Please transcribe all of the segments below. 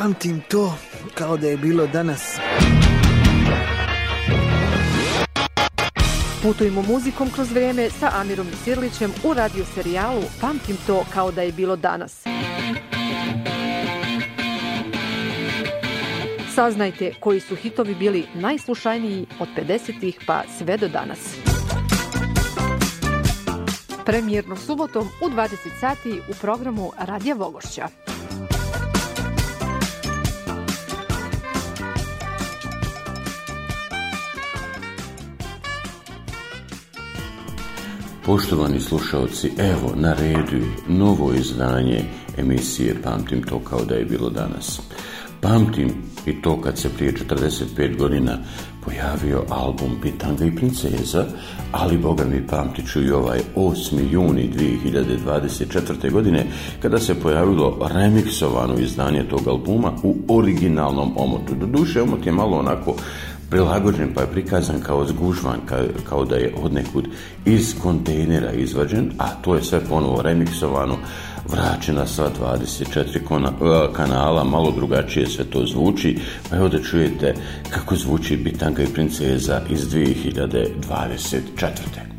Pamtim to kao da je bilo danas. Putujemo muzikom kroz vrijeme sa Amirom Sirlićem u radio serijalu Pamtim to kao da je bilo danas. Saznajte koji su hitovi bili najslušaniji od 50-ih pa sve do danas. Premijerno subotom u 20 sati u programu Radija Vogošća. Poštovani slušalci, evo na redu je novo izdanje emisije Pamtim to kao da je bilo danas. Pamtim i to kad se prije 45 godina pojavio album Bitanga i princeza, ali boga mi pamtit ću i ovaj 8. juni 2024. godine kada se pojavilo remiksovano izdanje tog albuma u originalnom omotu. Doduše, omot je malo onako prilagođen pa je prikazan kao zgužvan, kao da je odnekud iz kontejnera izvađen, a to je sve ponovo remiksovano, vraćena sva 24 kanala, malo drugačije sve to zvuči, pa evo da čujete kako zvuči Bitanga i princeza iz 2024.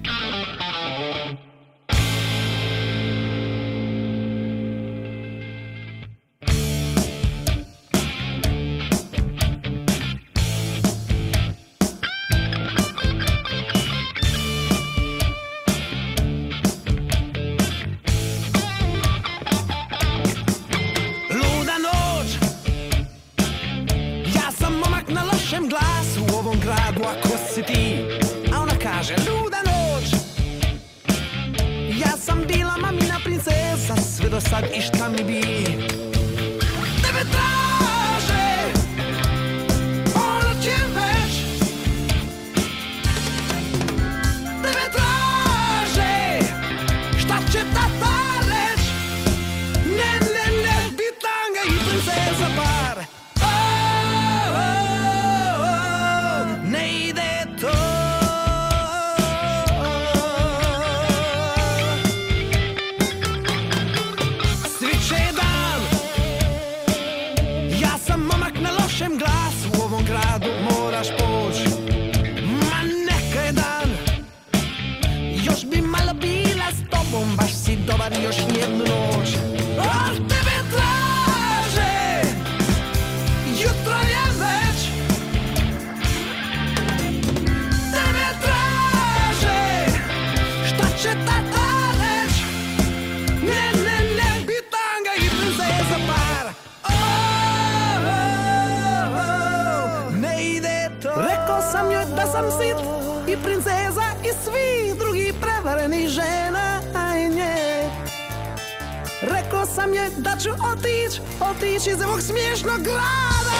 Otići iz ovog smiješnog grada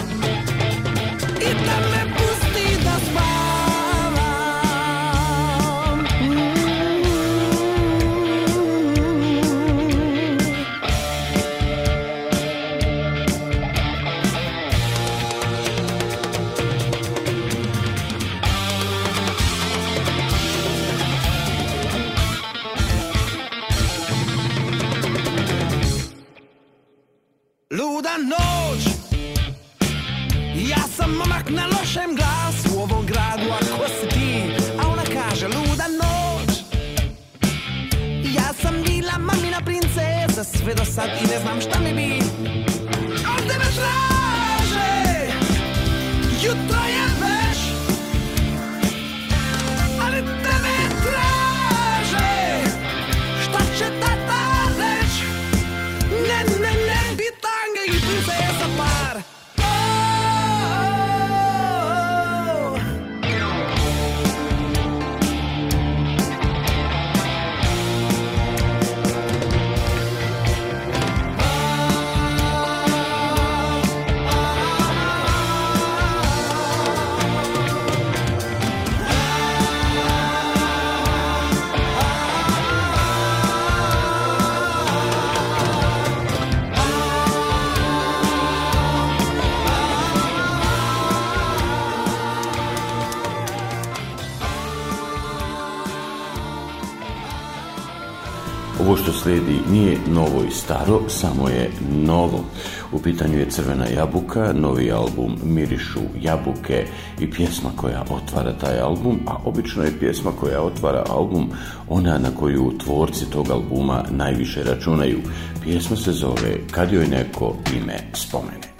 i da me pusti da spavam. Luda noć, ja sam momak na lošem glasu u ovom gradu, ako si ti, a ona kaže luda noć. Ja sam bila mamina princeza sve do sad i ne znam šta mi bi. Od tebe traže, jutro je već, ali tebe traže, šta će tata reći? Ne, Bitanga i princeza par. Ovo što slijedi nije novo i staro, samo je novo. U pitanju je Crvena jabuka, novi album Mirišu jabuke i pjesma koja otvara taj album, a obično je pjesma koja otvara album ona na koju tvorci tog albuma najviše računaju. Pjesma se zove Kad joj neko ime spomene.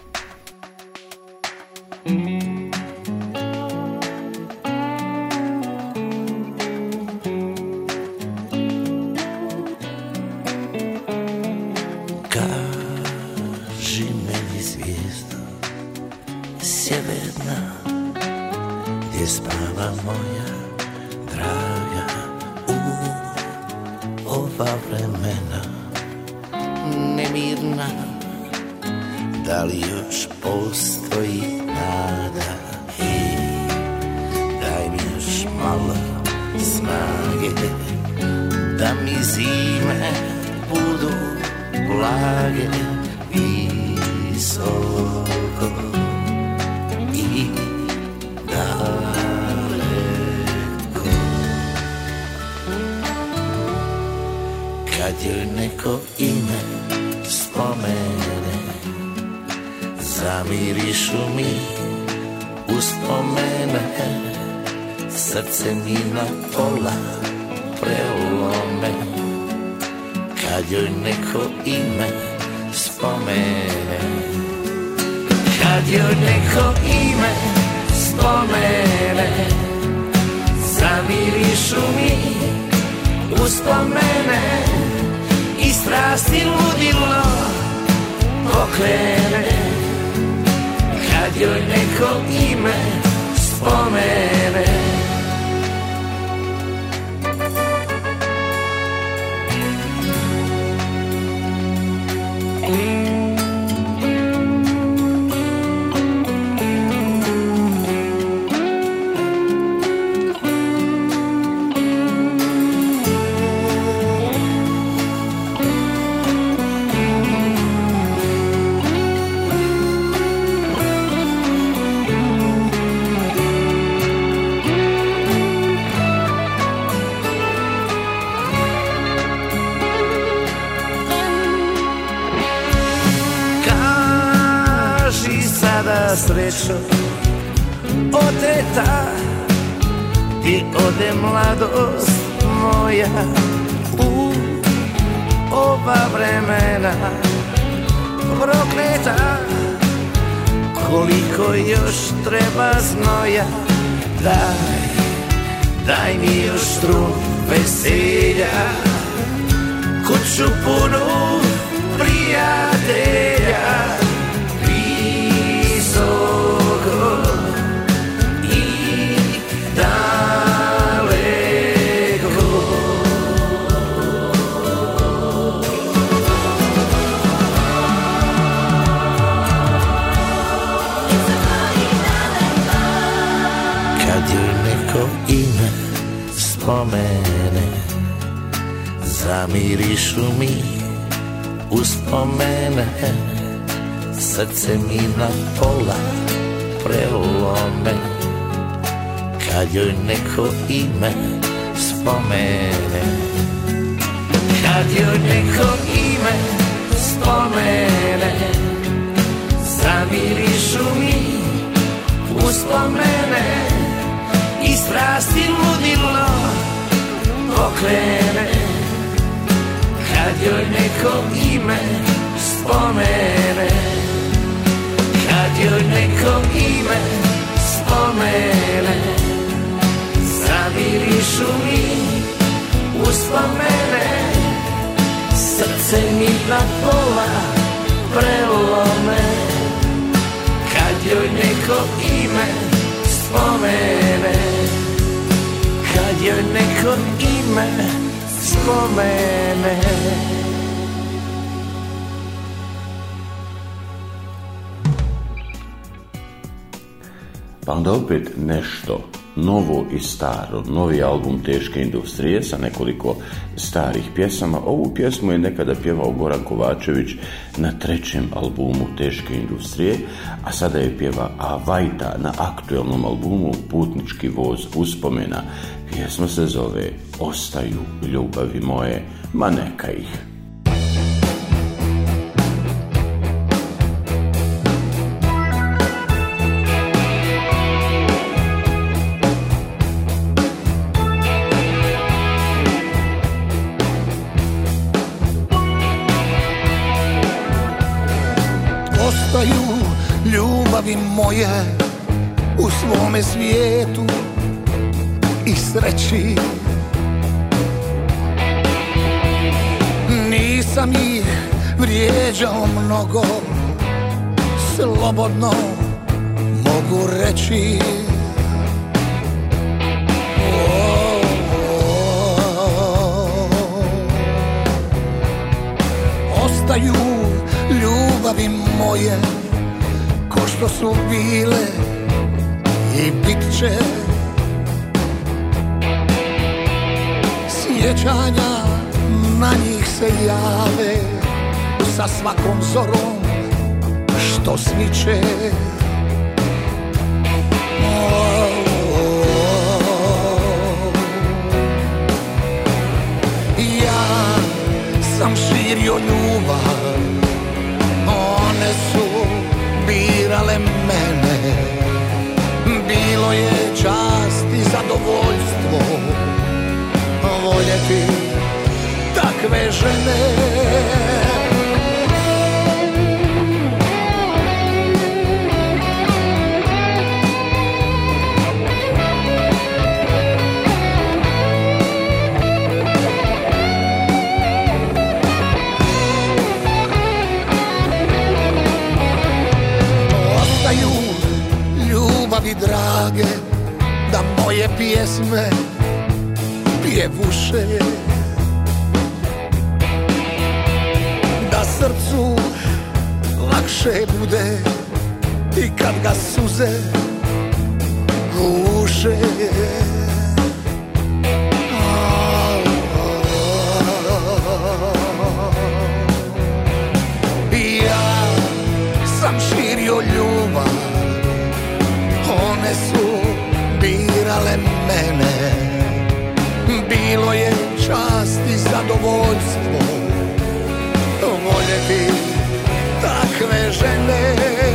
Da li još postoji nada i daj mi još malo snage da mi zime budu blage visoko i daleko. Kad joj neko ime spomene, zamirišu mi uspomene, srce mi na pola prelome. Kad joj neko ime spomene, kad joj neko ime spomene, zamirišu mi uspomene i strasti ludilo pokrene. Kad joj neko ime spomene, srećo oteta, gdje ode mladost moja u ova vremena prokleta. Koliko još treba znoja, daj mi još strun veselja, kuću punu prijatelja, i daleko. Kad joj neko ime spomene, zamirišu mi uspomene, srce mi na pola prelome. Kad joj neko ime spomene, kad joj neko ime spomene, zamirišu mi uspomene i strasti ludilo pokrene. Kad joj neko ime spomene, kad joj neko ime spomene, zamirišu mi uspomene, srce mi na pola prelome. Kad joj neko ime spomene, kad joj neko ime spomene. Pa onda opet nešto novo i staro, novi album Teške industrije sa nekoliko starih pjesama. Ovu pjesmu je nekada pjevao Goran Kovačević na 3. albumu Teške industrije, a sada je pjeva Vajta na aktuelnom albumu Putnički voz uspomena. Pjesma se zove Ostaju ljubavi moje, ma neka ih. Ljubavi moje u svome svijetu i sreći, nisam ih vrijeđao mnogo, slobodno mogu reći. Ostaju ljubavi moje ko što su bile i bit će, sjećanja na njih se jave sa svakom zorom što sviće. Ja sam širio ljubav, one su birale mene, bilo je čast i zadovoljstvo voljeti takve žene. Ljubavi drage, da moje pjesme pjevuše, da srcu lakše bude i kad ga suze guše. Ja sam širio ljubav, one su birale mene, bilo je čast i zadovoljstvo voljeti takve žene.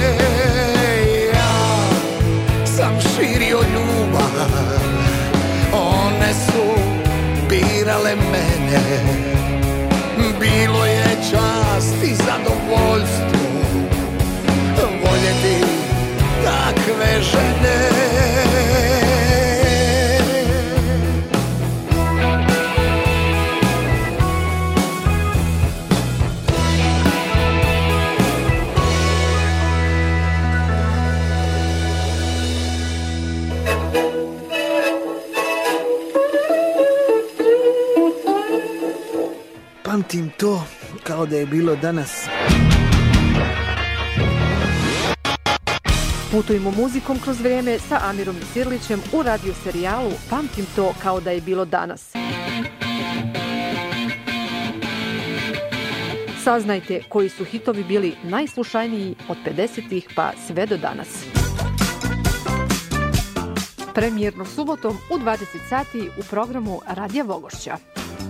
Ja sam širio ljubav, one su birale mene, bilo je čast i zadovoljstvo voljeti takve žene. Pamtim to kao da je bilo danas. Putujemo muzikom kroz vrijeme sa Amirom Sirlićem u radio serijalu Pamtim to kao da je bilo danas. Saznajte koji su hitovi bili najslušaniji od 50-ih pa sve do danas. Premijerno subotom u 20 sati u programu Radija Vogošća.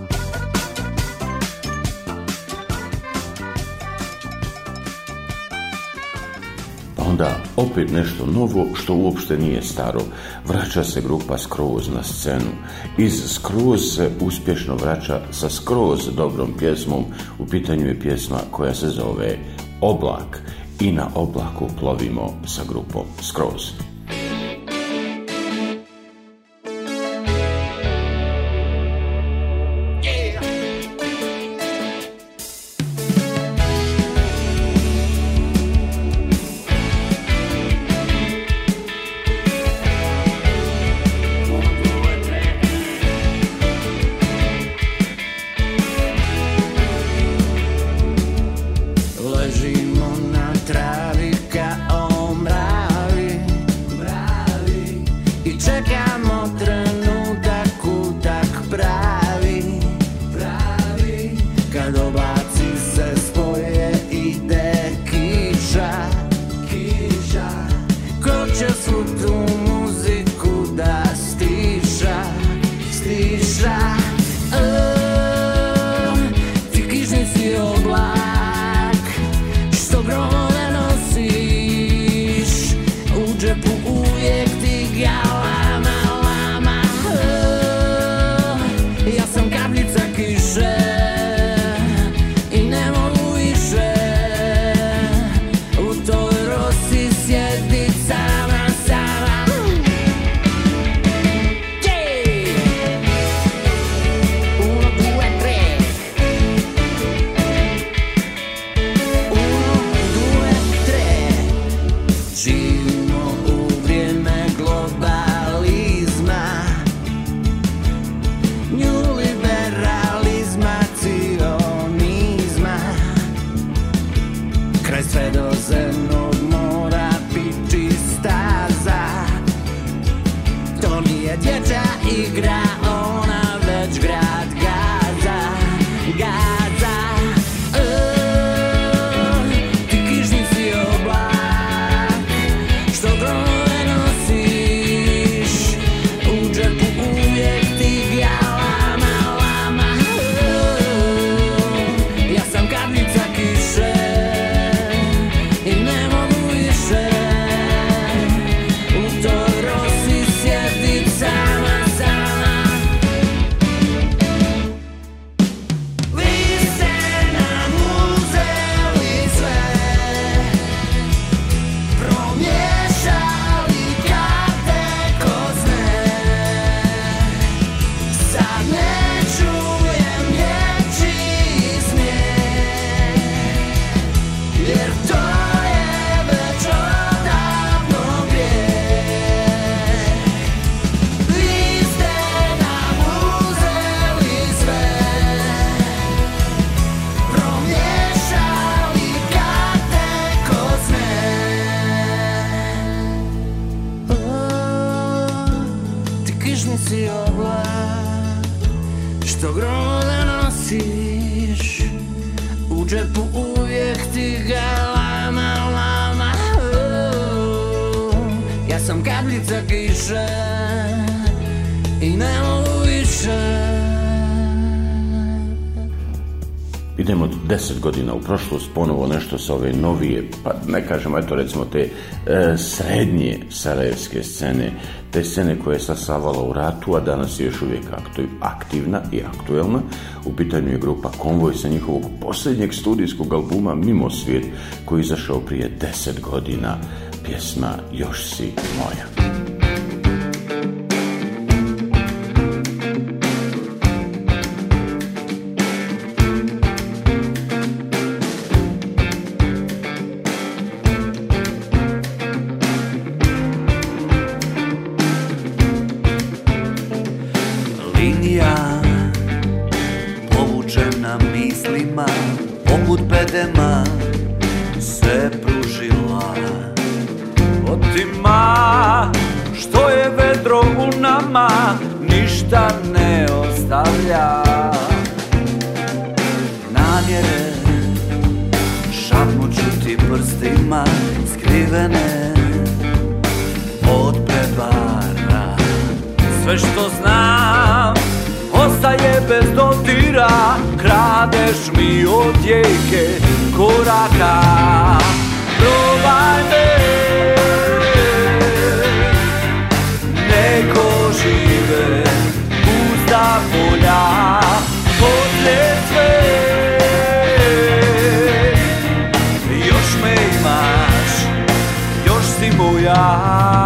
Onda opet nešto novo što uopšte nije staro. Vraća se grupa Skroz na scenu. Iz Skroz se uspješno vraća sa skroz dobrom pjesmom. U pitanju je pjesma koja se zove Oblak. I na oblaku plovimo sa grupom Skroz. Ležimo na travi kao mravi, dobro da nosiš, u džepu uvijek ti ga lama. Ja sam kapljica kiše i ne mogu više. Idemo 10 godina u prošlost, ponovo nešto sa ove novije, pa ne kažemo, eto recimo te srednje sarajevske scene, te scene koja je sasavala u ratu, a danas je još uvijek aktivna i aktuelna. U pitanju je grupa Konvoj sa njihovog posljednjeg studijskog albuma Mimo svijet, koji je izašao prije 10 godina, pjesma Još si moja. Poput bedema se pružila, otima što je vedro u nama, ništa ne ostavlja. Namjere šapnuću ti prstima, skrivene od prevara. Sve što znam ostaje bez dodira, kradeš mi odjeke koraka. Probaj me, neko žive pusta polja, poslije sve još me imaš, još si moja.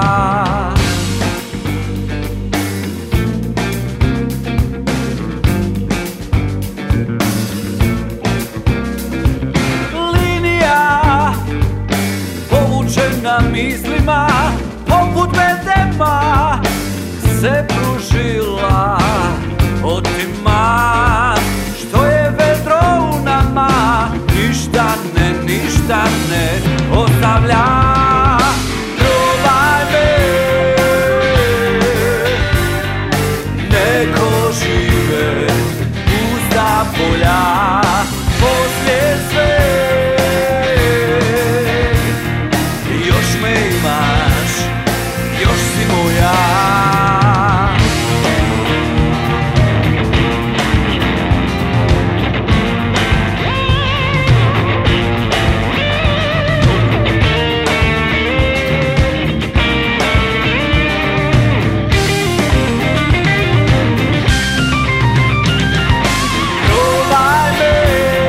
Mislima poput bedema se pružila, otima što je vedro u nama, ništa ne ostavlja. Probaj me, neko žive pusta polja, poslije sve još si moja. Probaj me,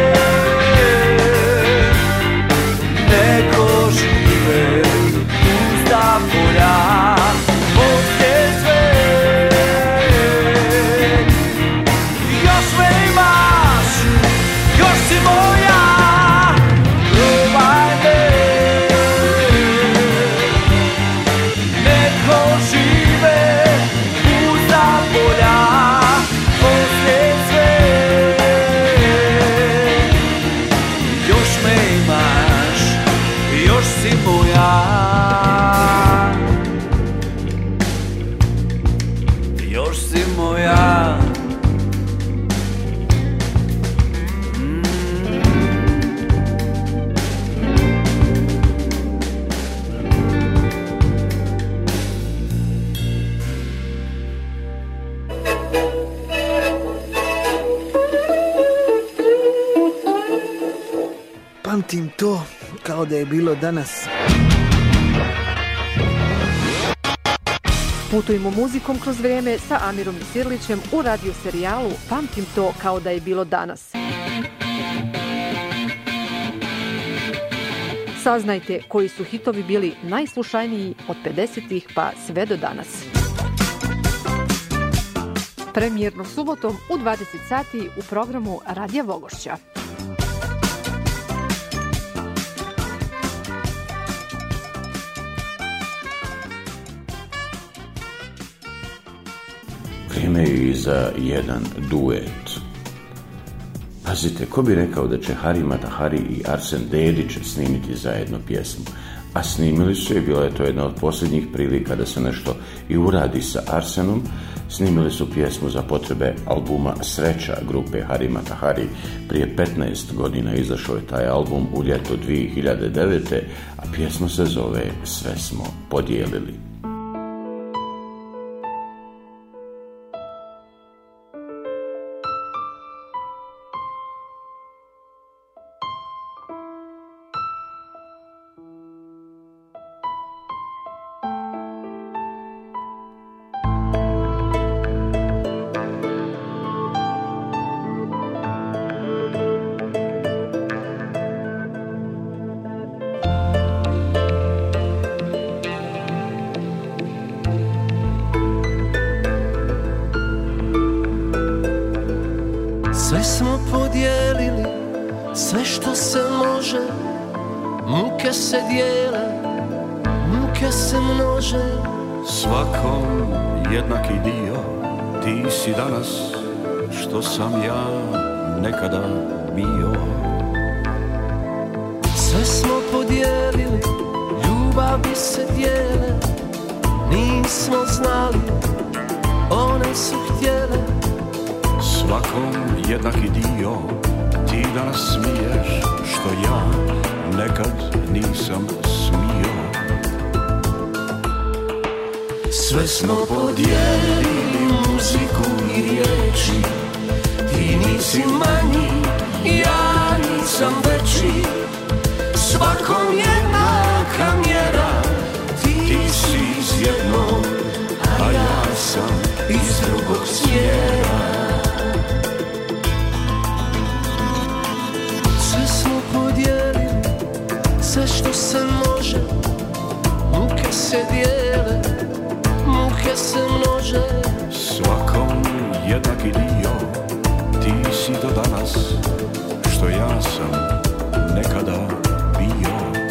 neko žive pusta polja, poslije sve još me imaš, još si moja. Probaj me, neko žive pusta polja, poslije sve još me imaš, još si moja. Još si moja. Pamtim to kao da je bilo danas. Putujemo muzikom kroz vrijeme sa Amirom Sirlićem u radio serijalu Pamtim to kao da je bilo danas. Saznajte koji su hitovi bili najslušaniji od 50-ih pa sve do danas. Premijerno subotom u 20 sati u programu Radija Vogošća. Vrijeme je i za jedan duet. Pazite, ko bi rekao da će Hari Matahari i Arsen Dedić snimiti zajedno pjesmu? a snimili su i bila je to jedna od posljednjih prilika da se nešto i uradi sa Arsenom. Snimili su pjesmu za potrebe albuma Sreća grupe Hari Mata Hari. Prije 15 godina izašao je taj album u ljeto 2009. a pjesma se zove Sve smo podijelili. Sve smo podijelili, sve što se može, muke se dijele, muke se množe. Svakom jednaki dio, ti si danas što sam ja nekada bio. Sve smo podijelili, ljubavi se dijele, nismo znali, one su htjele. Svakom jednaki dio, ti danas smiješ što ja nekad nisam smio. Sve smo podijelili, muziku i riječi, ti nisi manji, ja nisam veći. Svakom jednaka mjera, ti si iz jednog, a ja sam iz drugog smjera. Sve smo podijelili, sve što se može, muke se dijele, muke se množe. Svakom jednaki dio, ti si do danas što ja sam nekada bio.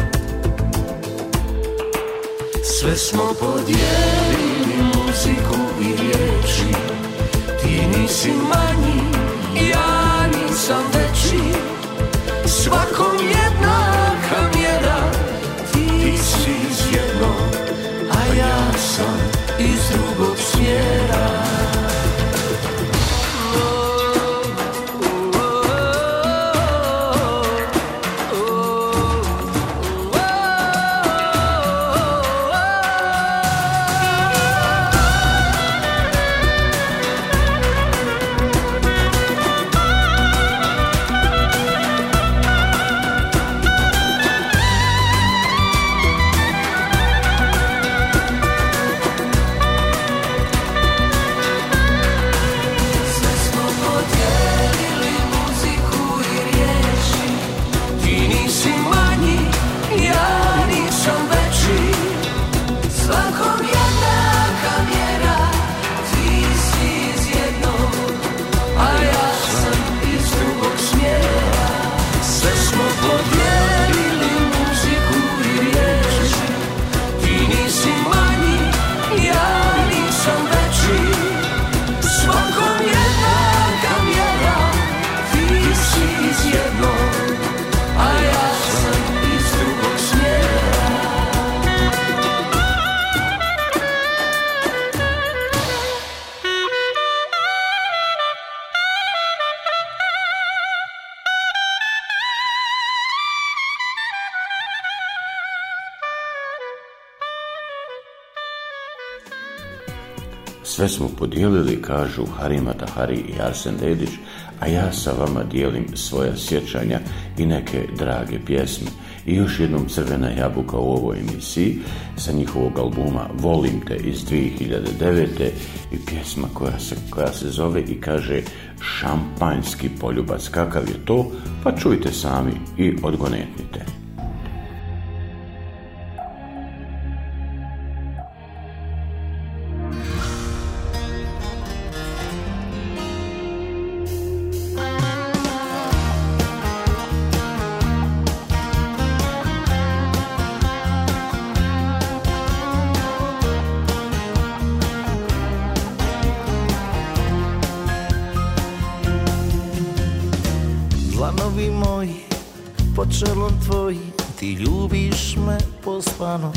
Sve smo podijelili, muziku i riječi, ti nisi manji, ja nisam veći. Svakom jednaka mjera, ti si iz jednog, a ja sam iz drugog smjera. Sve smo podijelili, kažu Hari Mata Hari i Arsen Dedić, a ja sa vama dijelim svoja sjećanja i neke drage pjesme. I još jednom Crvena jabuka u ovoj emisiji sa njihovog albuma Volim te iz 2009. i pjesma koja se zove i kaže Šampanjski poljubac. Kakav je to? Pa čujte sami i odgonetnite. Dlanovi moji, po čelom tvoji, ti ljubiš me pospano.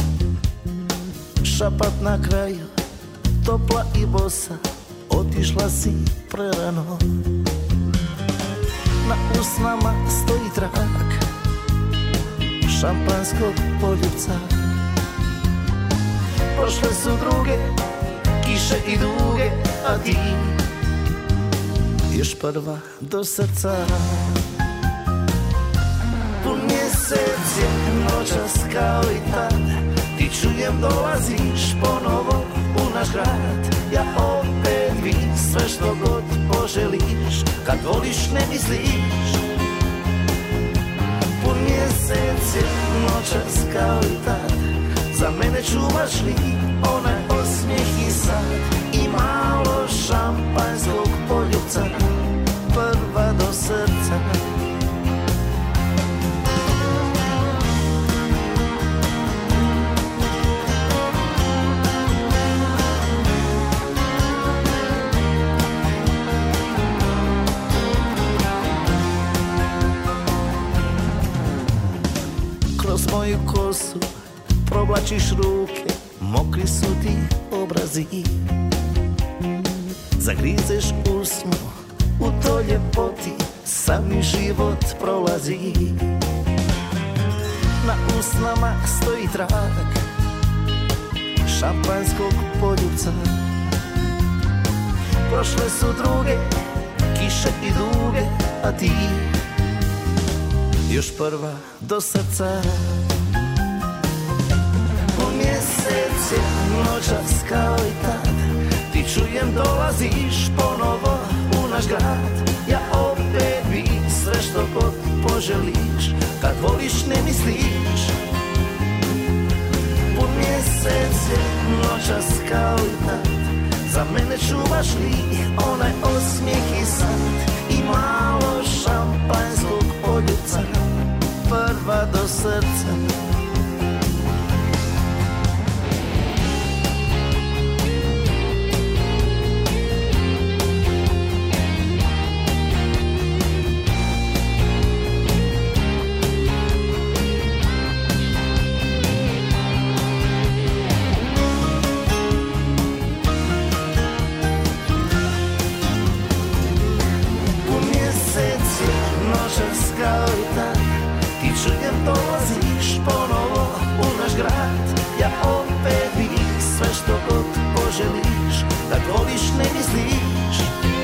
Šapat na kraju, topla i bosa, otišla si prerano. Na usnama stoji trak šampanskog poljubca. Prošle su druge, kiše i duge, a ti još prva do srca. Pun mjesec je noćas kao i tad, ti čujem dolaziš ponovo u naš grad. Ja opet vi sve što god poželiš, kad voliš ne misliš. Pun mjesec je noćas kao i tad, za mene čuvaš li onaj osmijeh i sad i malo šampanjskog poljubca, prva do srca. Kroz moju kosu provlačiš ruke, mokri su ti obrazi. Zagrizeš usno, u toj ljepoti sami život prolazi. Na usnama stoji trak šampanjskog poljubca. Prošle su druge, kiše i duge, a ti još prva do srca. Mjesec je noćas kao i tad, ti čujem dolaziš ponovo u naš grad. Ja opet bi sve što god poželiš, kad voliš ne misliš. Pun mjesec je noćas kao i tad, za mene čuvaš li onaj osmijeh i sad i malo šampanjskog poljubca, prva do srca. Kao i tad, ti čujem dolaziš ponovo u naš grad. Ja opet bi sve što god poželiš, kad voliš ne misliš.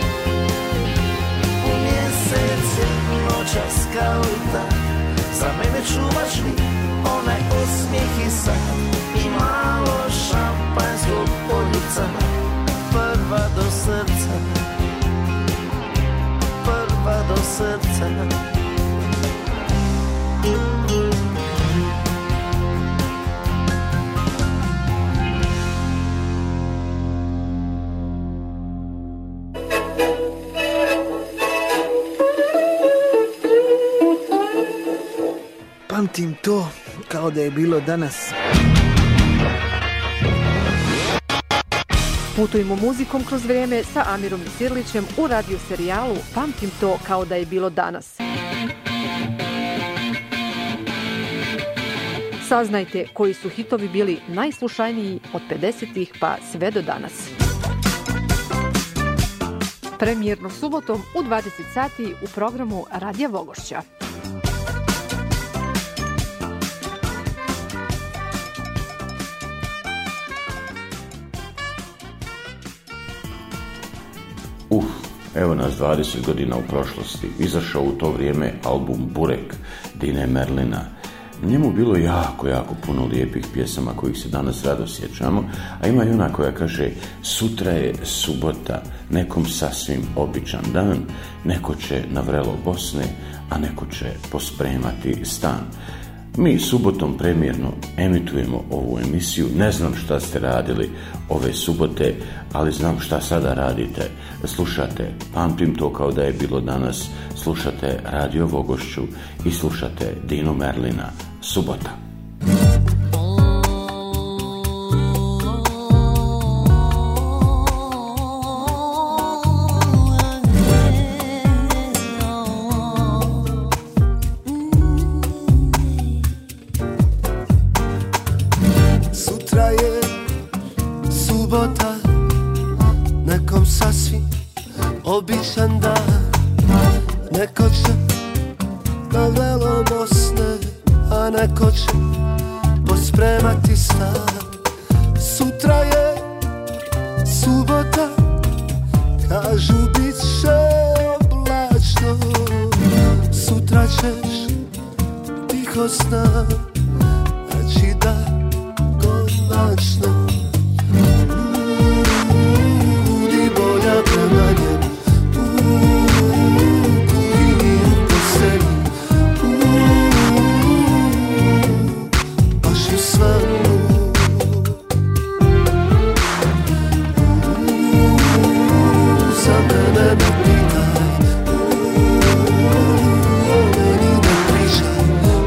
U mjesec je noćas kao i tad, za mene čuvaš li onaj osmijeh i sad i malo šampanjskog poljubca, prva do srca, prva do srca. Pamtim to kao da je bilo danas. Putujemo muzikom kroz vrijeme sa Amirom Sirlićem u radio serijalu Pamtim to kao da je bilo danas. Saznajte koji su hitovi bili najslušaniji od 50-ih pa sve do danas. Premijerno subotom u 20 sati u programu Radija Vogošća. Evo nas 20 godina u prošlosti. Izašao u to vrijeme album Burek Dine Merlina. Njemu bilo jako puno lijepih pjesama kojih se danas rado sjećamo, a ima i ona koja kaže: sutra je subota, nekom sasvim običan dan, neko će na vrelo Bosne, a neko će pospremati stan. Mi subotom premijerno emitujemo ovu emisiju. Ne znam šta ste radili ove subote, ali znam šta sada radite. Slušate Pamtim to kao da je bilo danas, slušate Radio Vogošću i slušate Dinu Merlina. Subota. Neko će na velo Bosne, a neko će pospremati stan. Sutra je subota, kažu bit će oblačno. Sutra ćeš tiho sna naći da konačno budi bolja prema njemu. Kuhinji u postelji, baš u svanu. Za mene ne pitaj, o meni ne pričaj,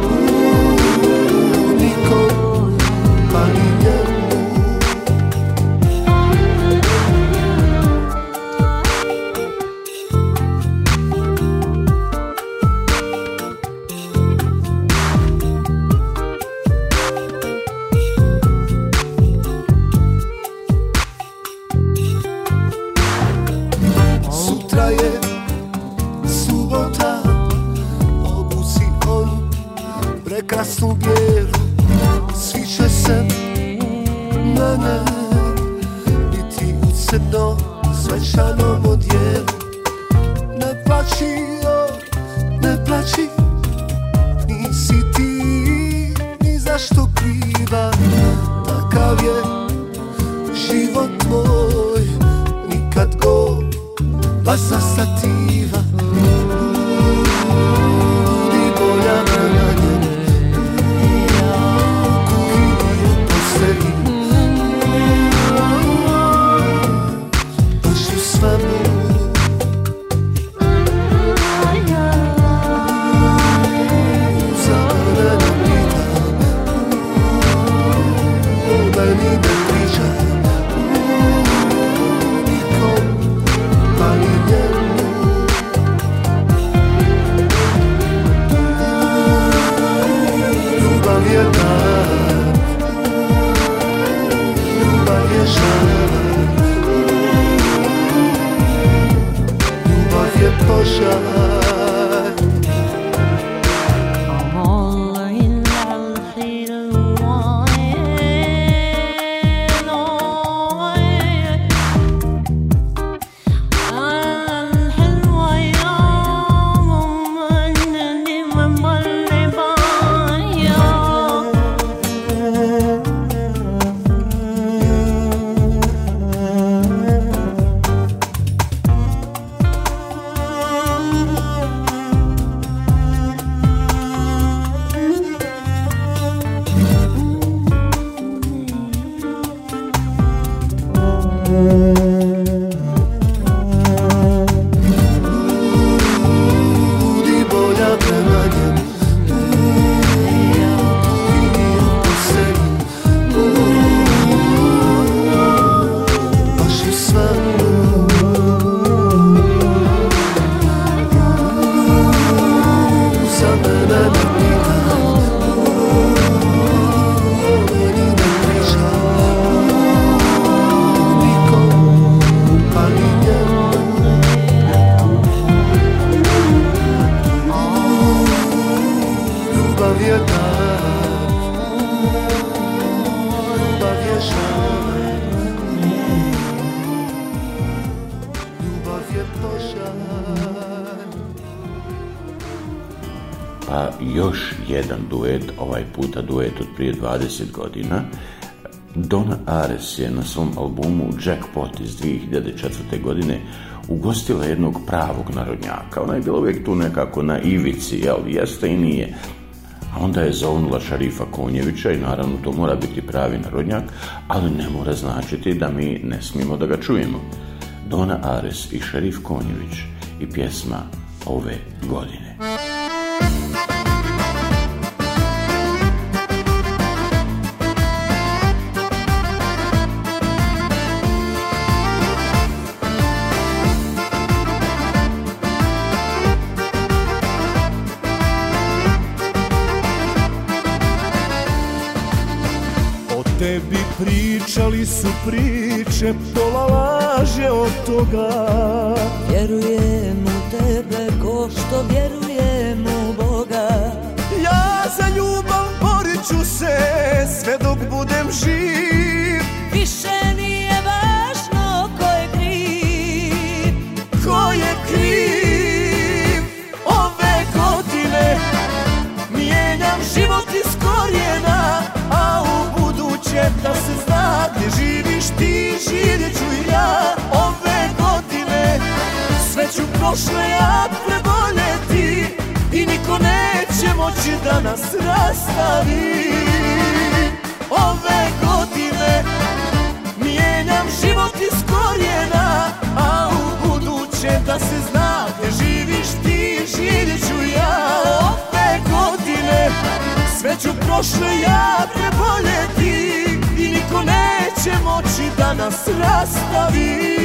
nikom pa ni njemu. Sutra je subota, obuci onu prekrasnu bijelu. Svi će se mene biti u crnom svečanom odjelu. Ne plaći, ne plaći, nisi ti ni zašto kriva. Takav je život moj, nikad go basa sativa. Budi bolja prema njemu, kuhinji u postelji, baš u svemu. Za mene ne pitaj, o meni ne pričaj, nikom pa ni njemu. Ljubav je dar, ljubav je žar, ljubav je požar. Budi bolja prema njemu, kuhinji u postelji, baš u svemu. Za mene ne pitaj, o meni ne pričaj, nikom pa ni njemu. Ljubav je dar, ljubav je žar, ljubav je požar. Pa još jedan duet, ovaj puta duet od prije 20 godina. Donna Ares je na svom albumu Jackpot iz 2004. godine ugostila jednog pravog narodnjaka. Ona je bila uvijek tu nekako na ivici, jel, jeste i nije. A onda je zovnula Šarifa Konjevića i naravno to mora biti pravi narodnjak, ali ne mora značiti da mi ne smijemo da ga čujemo. Donna Ares i Šarif Konjević i pjesma Ove godine. Tebi pričali su priče, pola laže od toga. Vjerujem u tebe ko zato što vjerujem u Boga. Ja za ljubav borit ću se sve dok budem živ. Više nije važno ko je kriv. Ko je kriv? Ove godine mijenjam život iz korijena, a u buduće da se zna gdje živiš ti, živjet ću i ja. Ove godine sve ću prošle ja preboljeti i niko neće moći da nas rastavi. Ove godine mijenjam život iz korijena, a u buduće da se zna gdje živiš ti, živjet ću ja. Ove godine sve ću prošle ja preboljeti i niko neće moći da nas rastavi.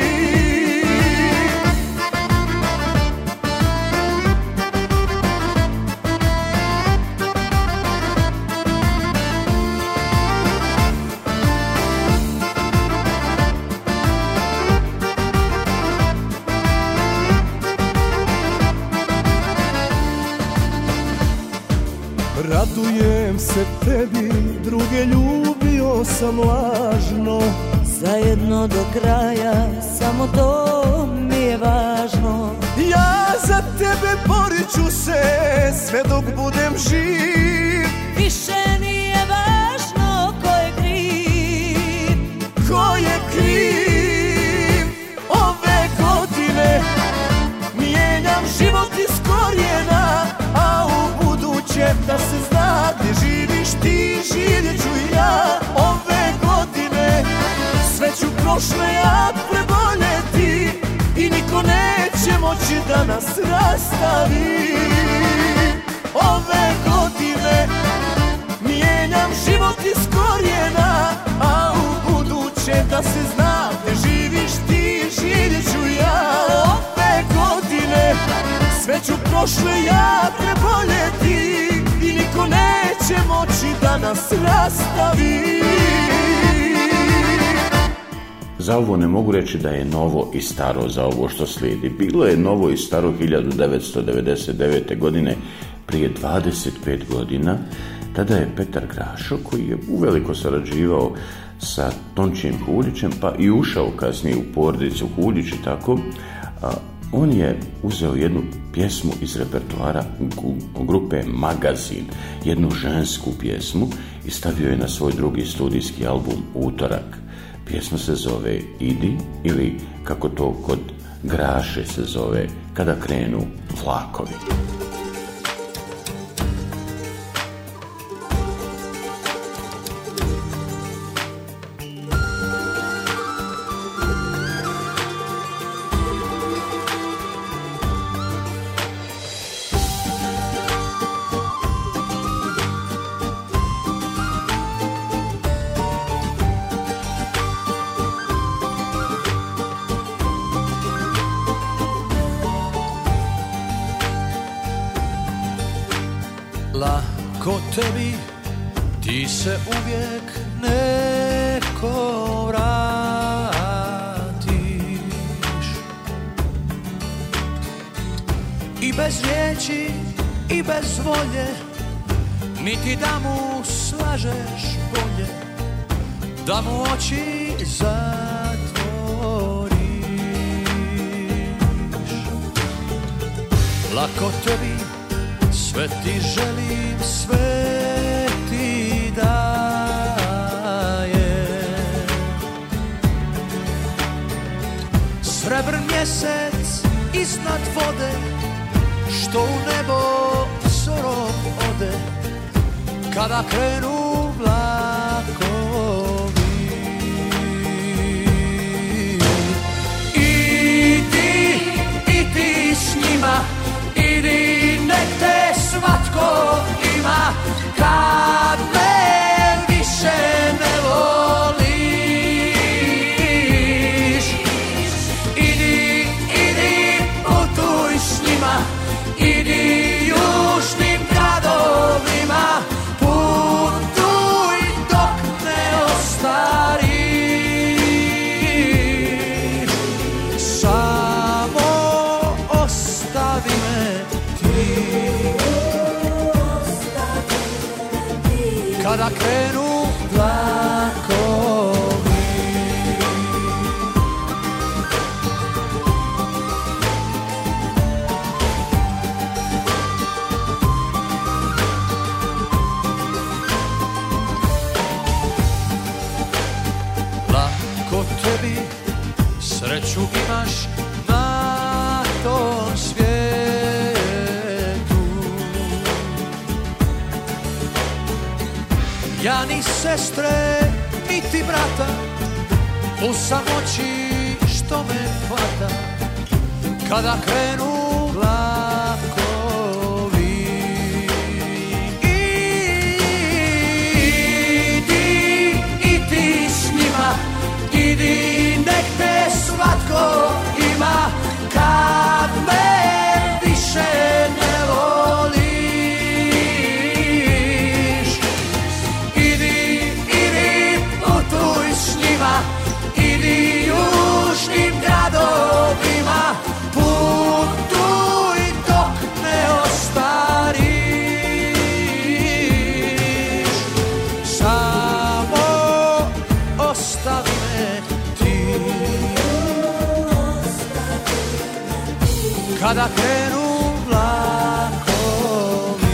Radujem se tebi, druge ljubio sam lažno. Zajedno do kraja, samo to mi je važno. Ja za tebe borit ću se sve dok budem živ. Više nije važno ko je kriv. Ko je kriv? Ove godine mijenjam život iz korijena, a u buduće da se zna gdje živiš ti, živjet ću i ja. Ove godine sve ću prošle ja preboljeti i niko neće moći da nas rastavi. Ove godine mijenjam život iz korijena, a u buduće da se zna gdje živiš ti, živjet ću ja. Ove godine sve ću prošle ja preboljeti i niko neće moći da nas rastavi. Za ovo ne mogu reći da je novo i staro za ovo što slijedi. Bilo je novo i staro 1999. godine, prije 25 godina. Tada je Petar Grašo, koji je uveliko sarađivao sa Tončijem Huljićem, pa i ušao kasnije u porodicu Huljić i tako, on je uzeo jednu pjesmu iz repertoara grupe Magazin, jednu žensku pjesmu, i stavio je na svoj drugi studijski album Utorak. Pjesma se zove Idi, ili kako to kod Graše se zove Kada krenu vlakovi. Lako tebi, ti se uvijek neko vratiš i bez riječi i bez volje, niti da mu slažeš bolje, da mu oči zatvoriš. Lako tebi, sve ti želim, sve ti dajem. Srebrn mjesec iznad vode, što u nebo zorom ode, kada krenu vlakovi. I ti s njima, idi, nek te svatko ima, kad me više ne voliš. Idi, putuj s njima, idi južnim gradovima, putuj kada krenu vlakovi. Lako tebi sreću imaš na tom svijetu. Ja ni sestre, niti brata, u samoći što me hvata, kada krenu vlakovi. Idi i ti s njima, idi nek te svatko ima, kad me više ne voliš. Idi, putuj s njima, idi južnim gradovima, putuj dok ne ostariš. Samo ostavi me ti, kada krenu vlakovi.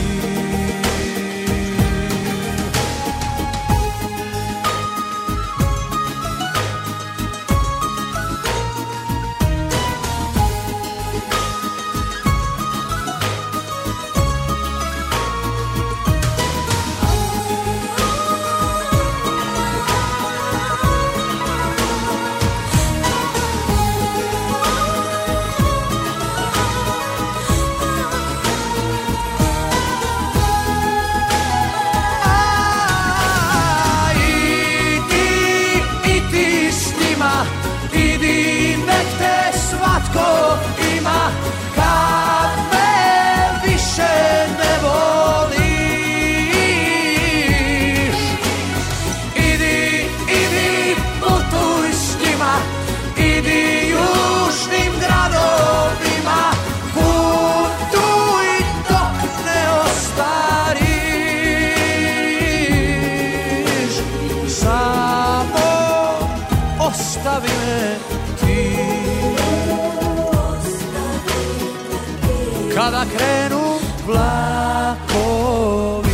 Ima, kad me više ne voliš. Idi, putuj s njima, idi južnim gradovima, putuj dok ne ostariš. Samo ostavi me ti, kada krenu vlakovi.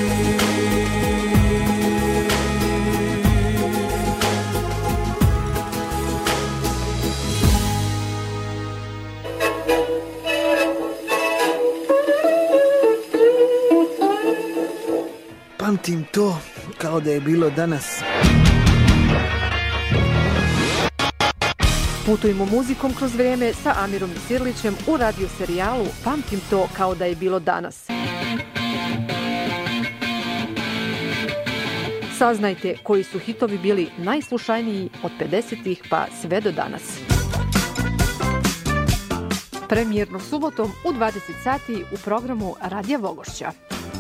Pamtim to kao da je bilo danas. Putujemo muzikom kroz vrijeme sa Amirom Sirlićem u radio serijalu Pamtim to kao da je bilo danas. Saznajte koji su hitovi bili najslušaniji od 50-ih pa sve do danas. Premijerno subotom u 20 sati u programu Radija Vogošća.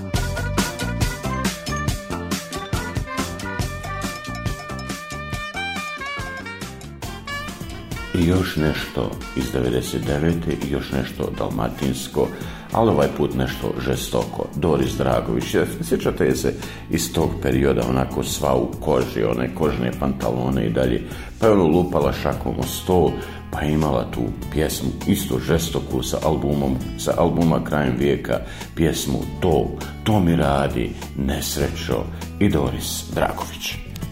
I još nešto iz 99. i još nešto dalmatinsko, ali ovaj put nešto žestoko. Doris Dragović, sjećate se iz tog perioda, onako sva u koži, one kožne pantalone i dalje, pa je ono lupala šakom o stol, pa je imala tu pjesmu isto žestoku sa albuma Krajem vijeka, pjesmu To mi radi nesrećo, i Doris Dragović.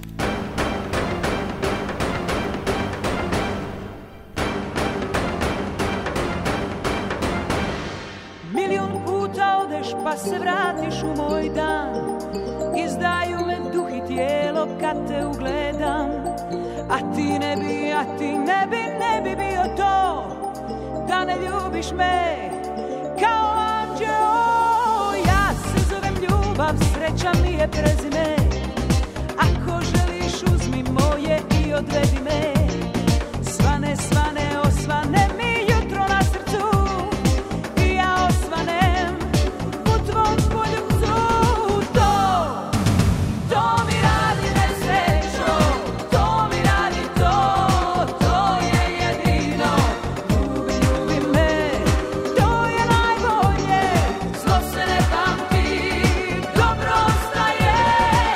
Pa se vratiš u moj dan, izdaju me duh i tijelo kad te ugledam. A ti ne bi bio to, da ne ljubiš me kao anđeo. Ja se zovem ljubav, sreća mi je prezime. Ako želiš uzmi moje i odvedi me. Svane, osvane mi jutro na srcu, i ja osvanem u tvom poljubcu. To mi radi nesrećo, to mi radi to je jedino. Ljubi me, to je najbolje, zlo se ne pamti, dobro ostaje.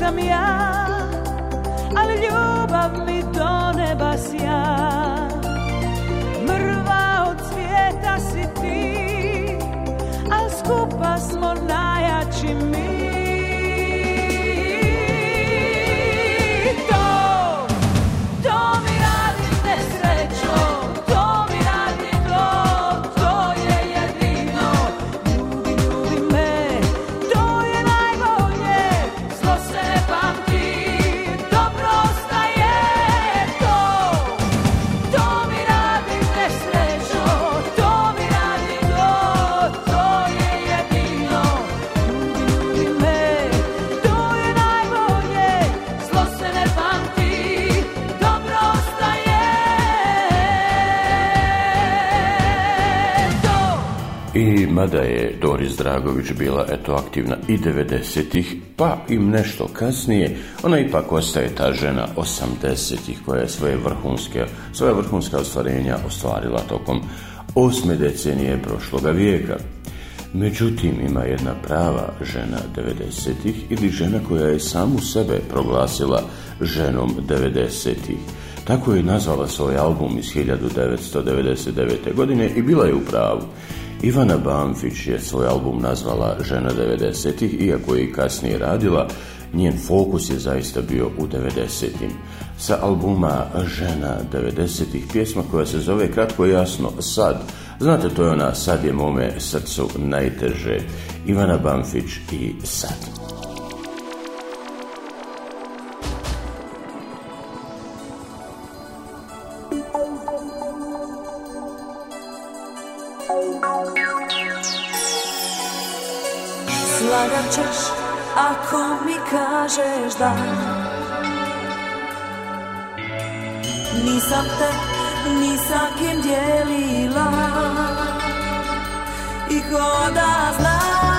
sam ja, ali ljubav mi do neba sja. Mrva od svijeta si ti, al skupa smo najjači mi. To mi radi nesrećo, to mi radi to je jedino. Ljubi me, to je najbolje, zlo se ne pamti, dobro ostaje. To mi radi nesrećo, to mi radi to je jedino. Ljubi me, to je najbolje, zlo se ne pamti, dobro ostaje. I mada je Doris Dragović bila aktivna i 90-ih, pa i nešto kasnije, ona ipak ostaje ta žena 80-ih koja je svoje vrhunska ostvarenja ostvarila tokom 8. decenije prošloga vijeka. Međutim, ima jedna prava žena 90-ih ili žena koja je samu sebe proglasila ženom 90-ih. Tako je nazvala svoj album iz 1999. godine i bila je u pravu. Ivana Banfić je svoj album nazvala Žena 90-ih, iako je i kasnije radila, njen fokus je zaista bio u 90-im. Sa albuma Žena 90-ih pjesma koja se zove kratko i jasno Sad. Znate, to je ona Sad je mome srcu najteže. Ivana Banfić i Sad. Slagat ćeš ako mi kažeš da nisam te ni sa kim dijelila i ko da zna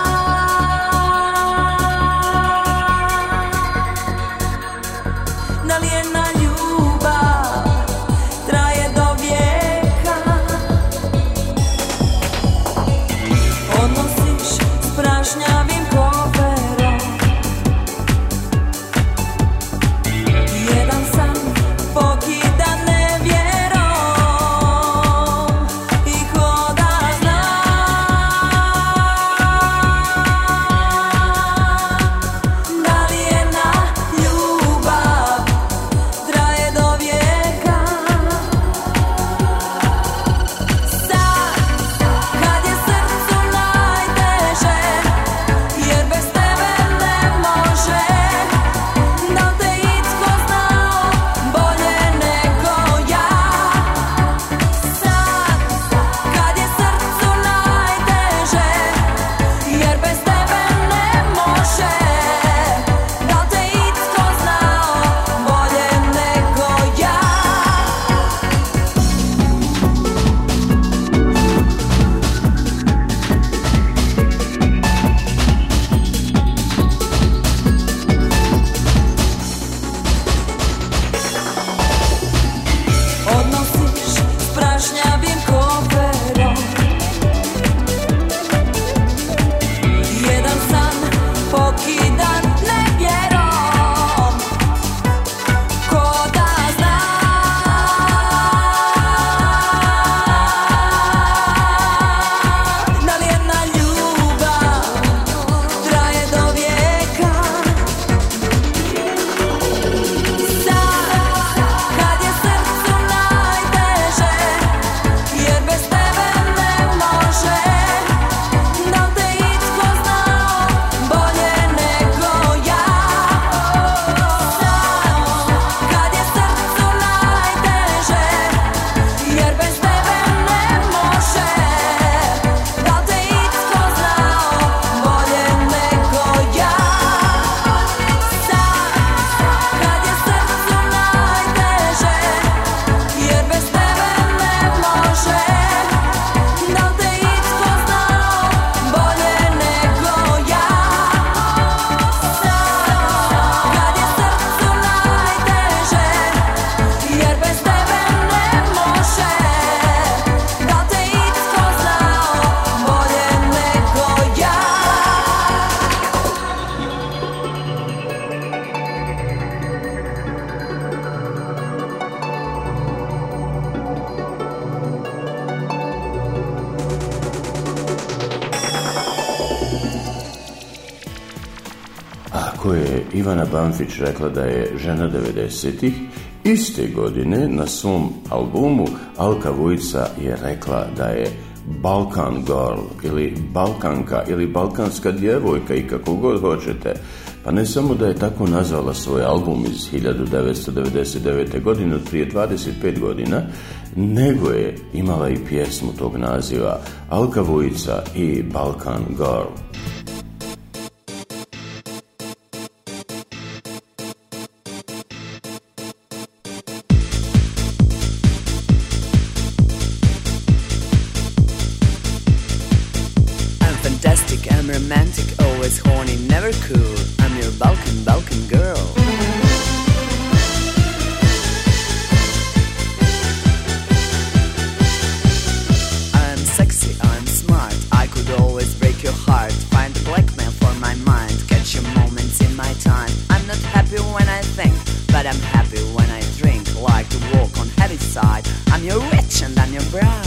da li je na ljubav traje do vijeka. Odnosiš s prašnjavim koferom, jedan sam pokidan nevjerom i ko da zna da li je na ljubav Ivana Banfić rekla da je žena 90-ih, iste godine na svom albumu Alka Vujica je rekla da je Balkan Girl ili Balkanka ili Balkanska djevojka i kako god hoćete. Pa ne samo da je tako nazvala svoj album iz 1999. godine, od prije 25 godina, nego je imala i pjesmu tog naziva, Alka Vujica i Balkan Girl. I'm fantastic, I'm romantic, always horny, never cool. I'm your Balkan girl. I'm sexy, I'm smart, I could always break your heart. Find a blackmail for my mind, catch your moments in my time. I'm not happy when I think, but I'm happy when I drink. Like to walk on heavy side, I'm your witch and I'm your bride.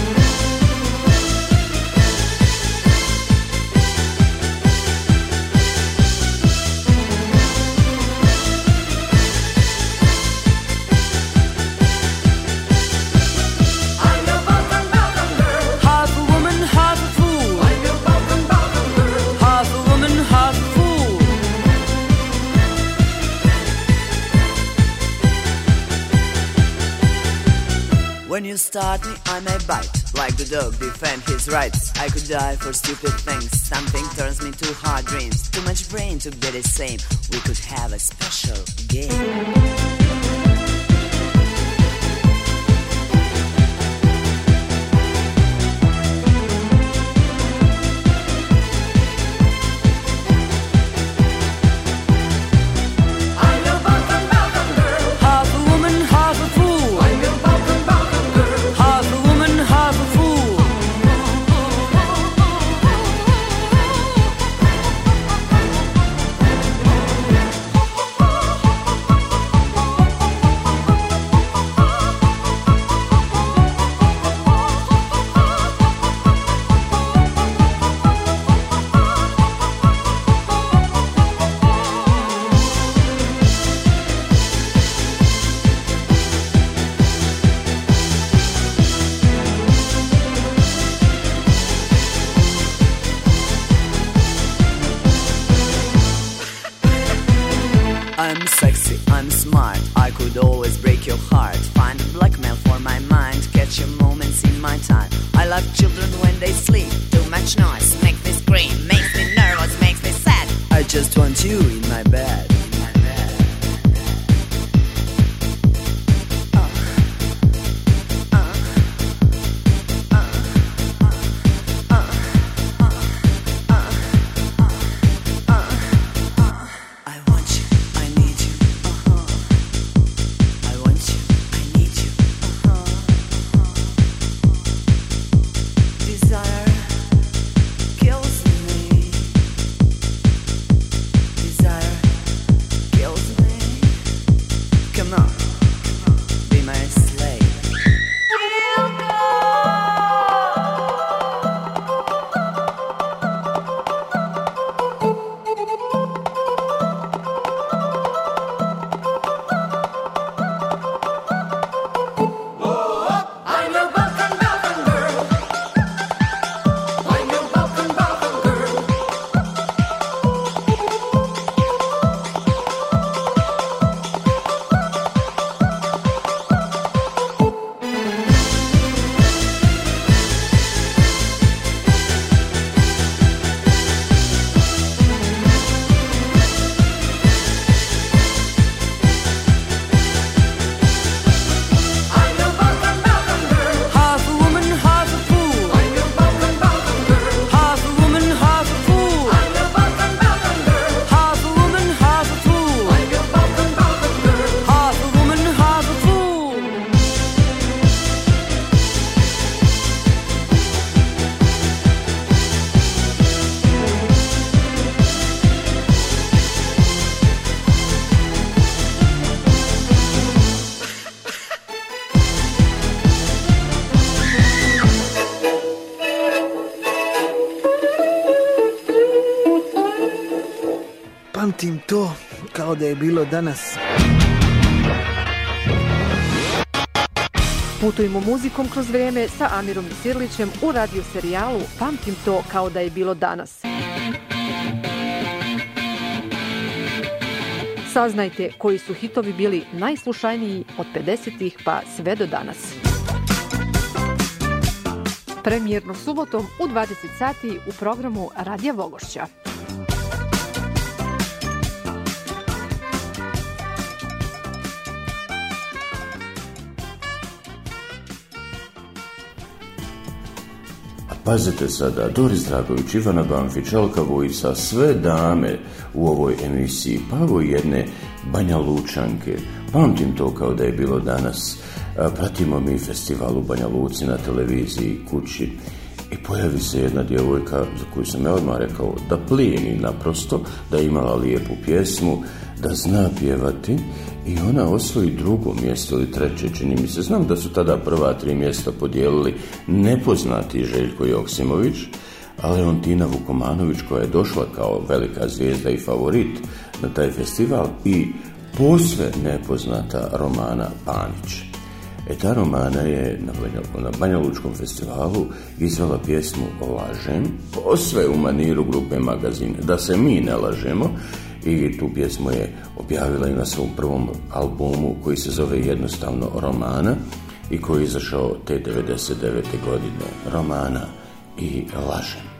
When you start me, I may bite. Like the dog, defend his rights. I could die for stupid things. Something turns me to hard dreams. Too much brain to be the same. We could have a special game. I'm sexy, I'm smart, I could always break your heart. Find a blackmail for my mind, catch your moments in my time. I love children when they sleep. Too much noise makes me scream, makes me nervous, makes me sad. I just want you in my bed. Pamtim to kao da je bilo danas. Putujemo muzikom kroz vrijeme sa Amirom Sirlićem u radio serijalu Pamtim to kao da je bilo danas. Saznajte koji su hitovi bili najslušaniji od 50-ih pa sve do danas. Premijerno subotom u 20 sati u programu Radija Vogošća. Pazite sada, Doris Dragović, Ivana Banfić, Alka Vojica, sve dame u ovoj emisiji, pa evo jedne Banja Lučanke. Pamtim to kao da je bilo danas. Pratimo mi festival u Banja Luci na televiziji, kući. I pojavi se jedna djevojka za koju sam ja odmah rekao da plijeni naprosto, da je imala lijepu pjesmu, da zna pjevati i ona osvoji drugo mjesto ili treće, čini mi se. Znam da su tada prva 3 mjesta podijelili nepoznati Željko Joksimović, ali Leontina Vukomanović koja je došla kao velika zvijezda i favorit na taj festival i posve nepoznata Romana Panić. Ta Romana je na Banja Lučkom festivalu izvela pjesmu Lažem, posve u maniru grupe Magazin, da se mi ne lažemo, i tu pjesmu je objavila i na svom prvom albumu koji se zove jednostavno Romana i koji je izašao te 99. godine. Romana i Lažem.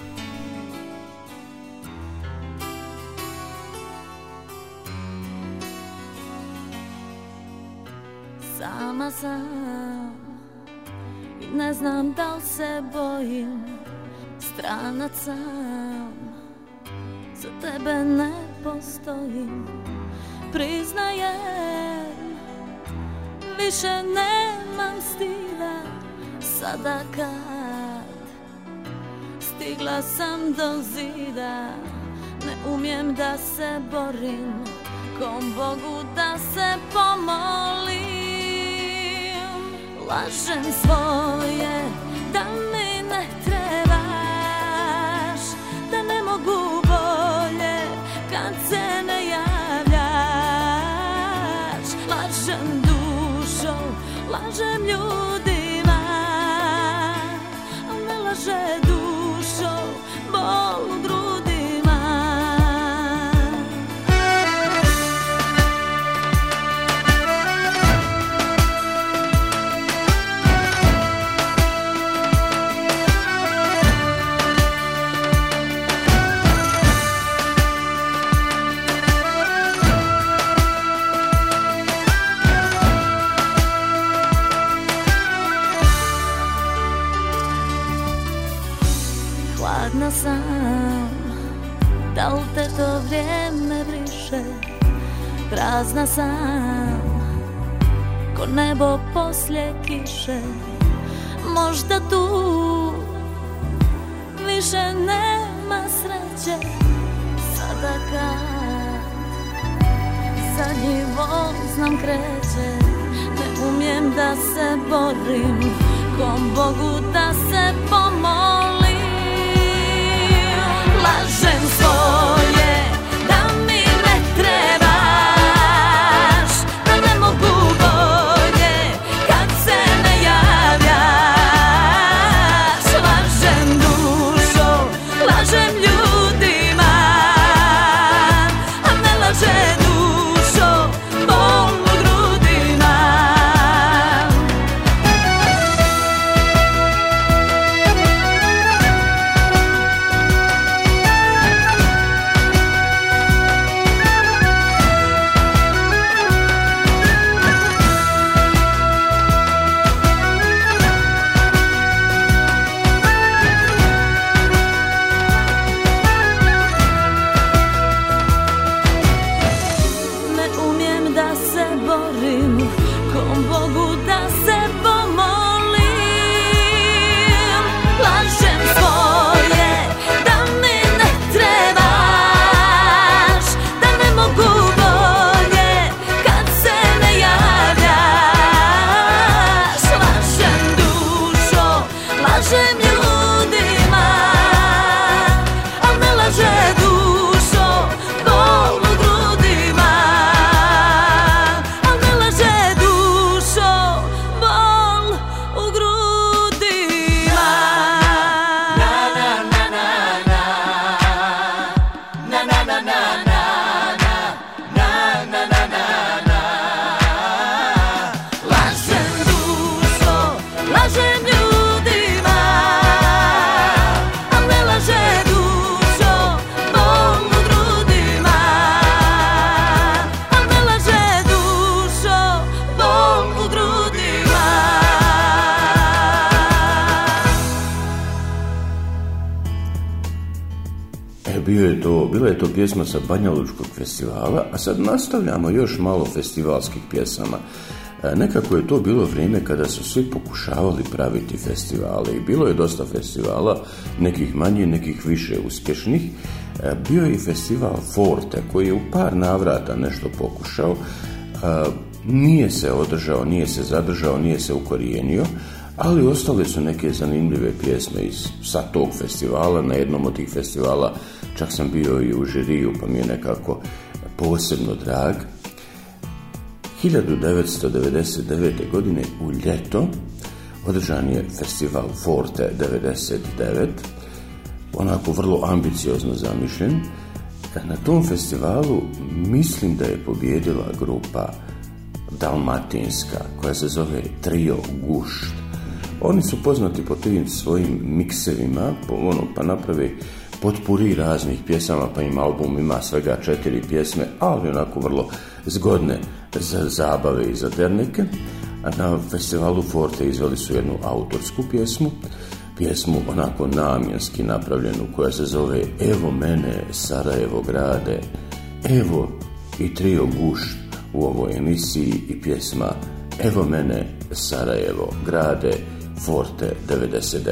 Sama sam i ne znam da li se bojim, stranac sam, za tebe ne postojim. Priznajem, više nemam stila, sada kad stigla sam do zida, ne umijem da se borim, kom Bogu da se pomolim. Lažem svoje da mi ne trebaš, da ne mogu bolje kad se ne javljaš. Lažem dušo, lažem ljudima, a ne laže dušo, bol u grudima. Hladna sam, da li te to vrijeme briše? Prazna sam, ko nebo poslije kiše. Možda tu više nema sreće, sada kad zadnji voz nam kreće, ne umijem da se borim, kom Bogu da se pomolim. Lažem svoje da mi ne trebaš, da ne mogu bolje kad se ne javljaš. Lažem dušo, lažem ljudima, a ne laže dušo, bol u grudima. Bila je to pjesma sa Banjalučkog festivala, a sad nastavljamo još malo festivalskih pjesama. Nekako je to bilo vrijeme kada su svi pokušavali praviti festivale i bilo je dosta festivala, nekih manje, nekih više uspješnih. Bio je i festival Forte koji je u par navrata nešto pokušao, nije se održao, nije se zadržao, nije se ukorijenio, ali ostale su neke zanimljive pjesme sa tog festivala. Na jednom od tih festivala čak sam bio i u žiriju, pa mi je nekako posebno drag. 1999. godine u ljeto održan je festival Forte 99, onako vrlo ambiciozno zamišljen. Na tom festivalu mislim da je pobijedila grupa dalmatinska koja se zove Trio Gušt. Oni su poznati po tim svojim miksevima, pa naprave potpuri raznih pjesama, pa im album ima svega 4 pjesme, ali onako vrlo zgodne za zabave i za dernike. A na festivalu Forte izveli su jednu autorsku pjesmu onako namjenski napravljenu, koja se zove Evo mene, Sarajevo grade. Evo i Trio Gušt u ovoj emisiji i pjesma Evo mene, Sarajevo grade, Forte 99.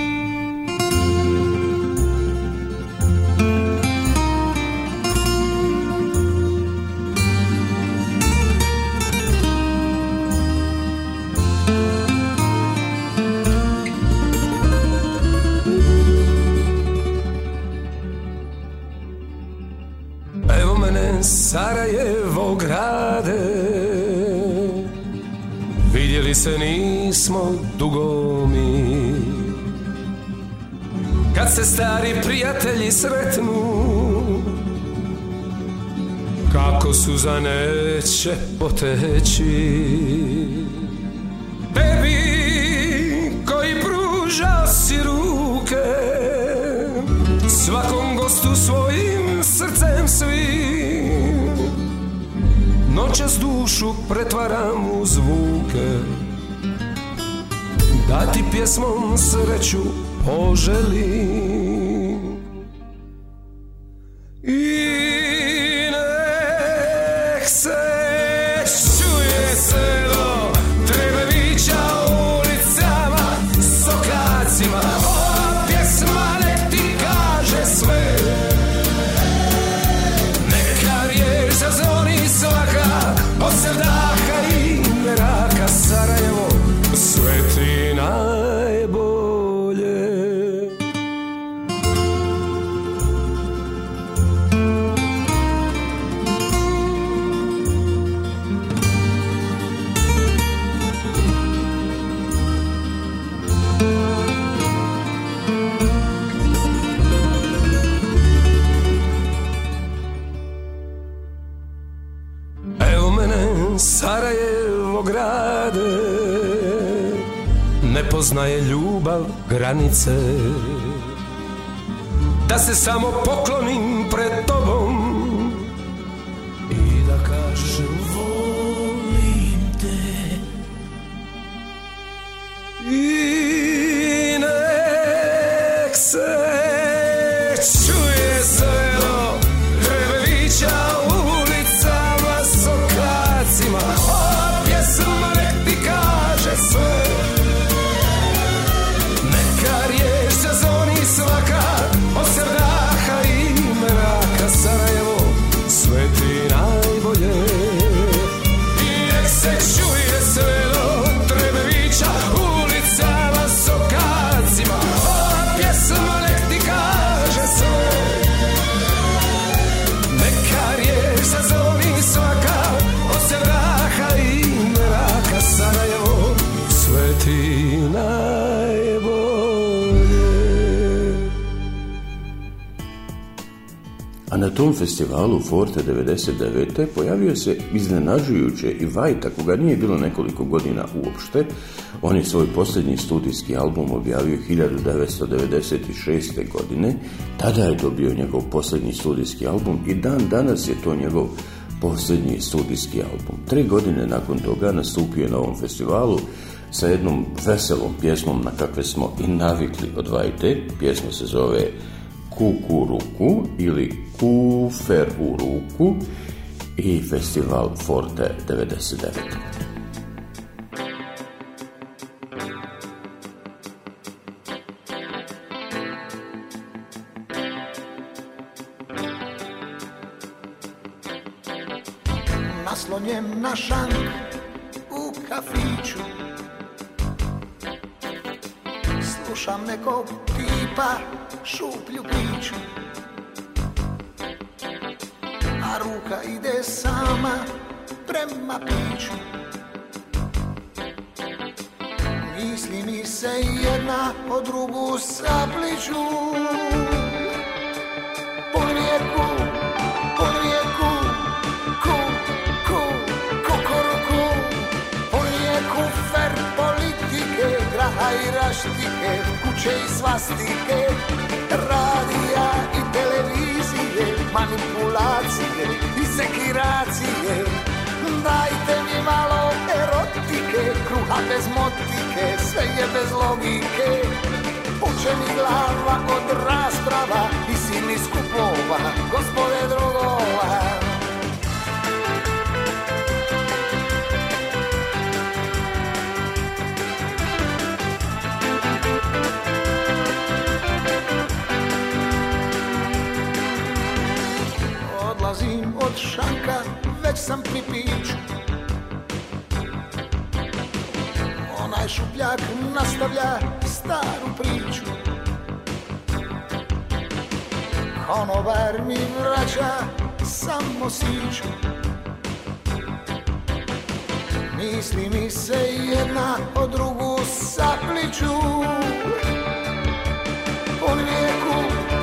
Sarajevo grade, vidjeli se nismo dugo mi. Kad se stari prijatelji sretnu, kako suza neće poteći. Tebi koji pružao si ruke, svakom gostu svojim srcem svim, noćas dušu pretvaram u zvuke, da ti pjesmom sreću poželim. I nek se čuje sve do Trebevića ulicama, sokacima. Ova pjesma nek ti kaže sve, neka riječ zazvoni svaka, od sevdaha i meraka. Sarajevo, sve ti najbolje. Evo mene, Sarajevo grade, ne poznaje ljubav granice, da se samo poklonim pred tobom i da kažem volim te. I nek se čuje sve do Trebevića ulicama, sokacima. Ova pjesma nek ti kaže sve, neka riječ zazvoni svaka, od sevdaha i meraka. Sarajevo, sve ti najbolje. I nek se čuje sve do Trebevića ulicama, sokacima. Ova pjesma nek ti kaže sve, neka riječ zazvoni svaka, od sevdaha i meraka. Sarajevo, sve ti najbolje. A na tom festivalu Forte 99. pojavio se iznenađujuće i Vajta, koga nije bilo nekoliko godina uopšte. On je svoj posljednji studijski album objavio 1996. godine. Tada je dobio njegov posljednji studijski album i dan danas je to njegov posljednji studijski album. 3 godine nakon toga nastupio je na ovom festivalu sa jednom veselom pjesmom na kakve smo i navikli od Vajte. Pjesma se zove Kukuruku ili Kufer u ruku i festival Forte 99. Naslonjen na šank u kafiću, slušam nekog tipa šuplju priču, a ruka ide sama prema piću. Misli mi se jedna o drugu sapliću, po rijeku, fer politike, graha i raštike, kuće i svastike, radija i televizije, manipulacije i sekiracije. Dajte mi malo erotike, kruha bez motike, sve je bez logike. Puče mi glava od rasprava i silnih skupova, gospode drugova. Odlazim od šanka, već sam pri piću. Onaj šupljak nastavlja staru priču. Konobar mi vraća samo siću. Misli mi se jedna o drugu sapliću. Po rijeku,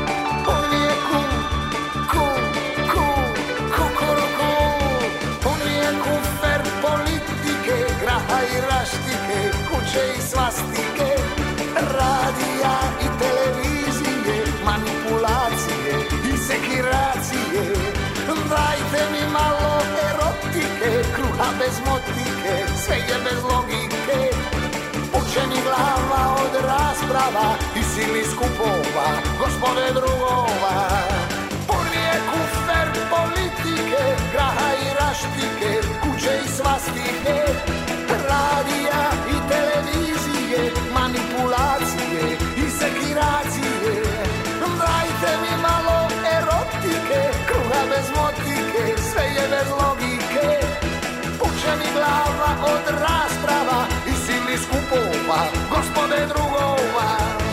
fer politike, graha i raštike, kuće i svastike, radija i televizije, manipulacije i sekiracije. Dajte mi malo erotike, kruha bez motike, sve je bez logike. Puče mi glava od rasprava i silnih skupova, gospode drugova. Po rijeku fer politike, graha i raštike, kuće i svastike, radija i televizije, manipulacije i sekiracije. Dajte mi malo erotike, kruha bez motike, sve je bez logike. Puče mi glava od rasprava i silnih skupova, gospode drugova.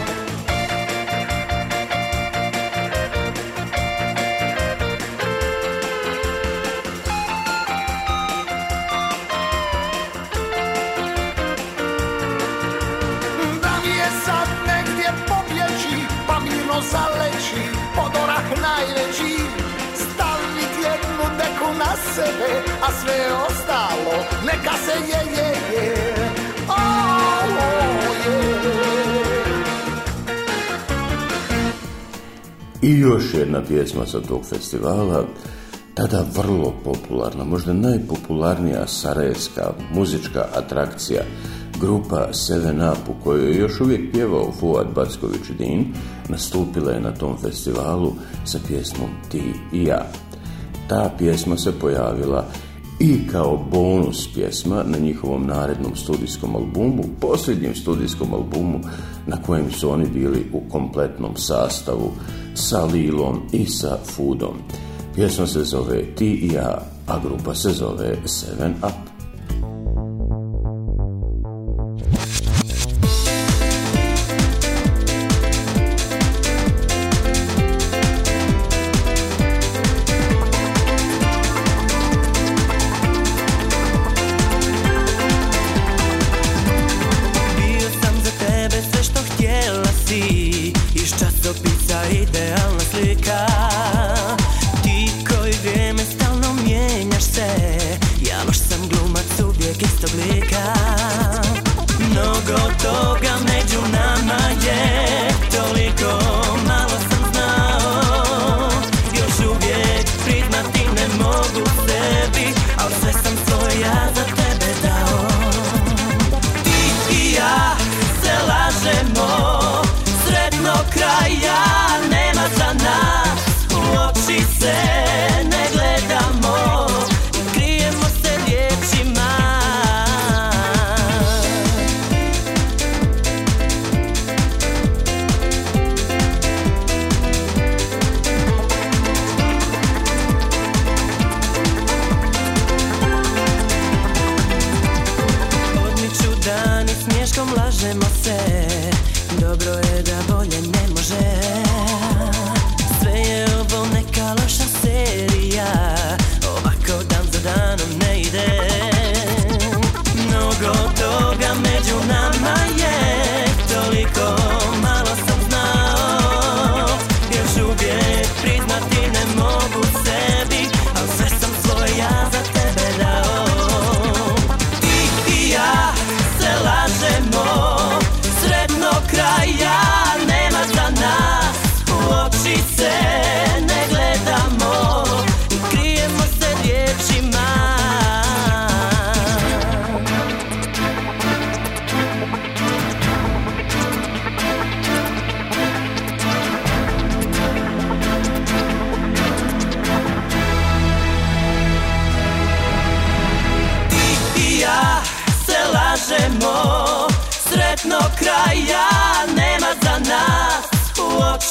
Zaleći, pod orah najveći, stavit jednu deku na sebe, a sve ostalo neka se je. I još jedna pjesma sa tog festivala, tada vrlo popularna, možda najpopularnija sarajevska muzička atrakcija, grupa 7up u kojoj je još uvijek pjevao Fuad Backović-Din, nastupila je na tom festivalu sa pjesmom Ti i ja. Ta pjesma se pojavila i kao bonus pjesma na njihovom narednom studijskom albumu, posljednjem studijskom albumu na kojem su oni bili u kompletnom sastavu sa Lilom i sa Foodom. Pjesma se zove Ti i ja, a grupa se zove 7up. Idealna slika, ti koji vrijeme stalno mijenjaš se, ja baš sam glumac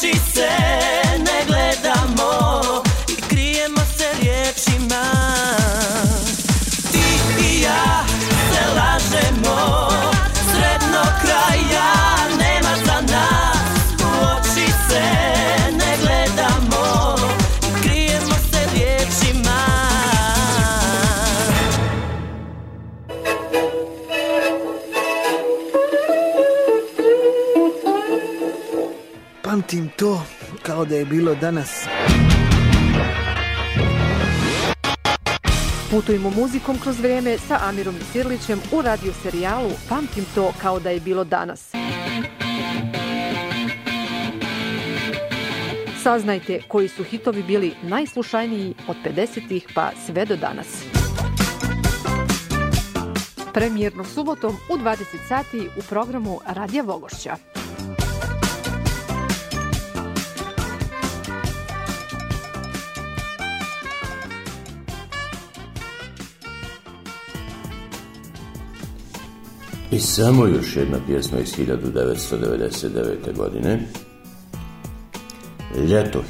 oči se ne gledamo i krijemo se riječima. Ti i ja se lažemo, sretnog kraja nema za nas. U oči se ne gledamo i krijemo se riječima. Pamtim to kao da je bilo danas. Putujemo muzikom kroz vrijeme sa Amirom Sirlićem u radio serijalu Pamtim to kao da je bilo danas. Saznajte koji su hitovi bili najslušaniji od 50-ih pa sve do danas. Premijerno subotom u 20 sati u programu Radija Vogošća. I samo još jedna pjesma iz 1999. godine. Ljeto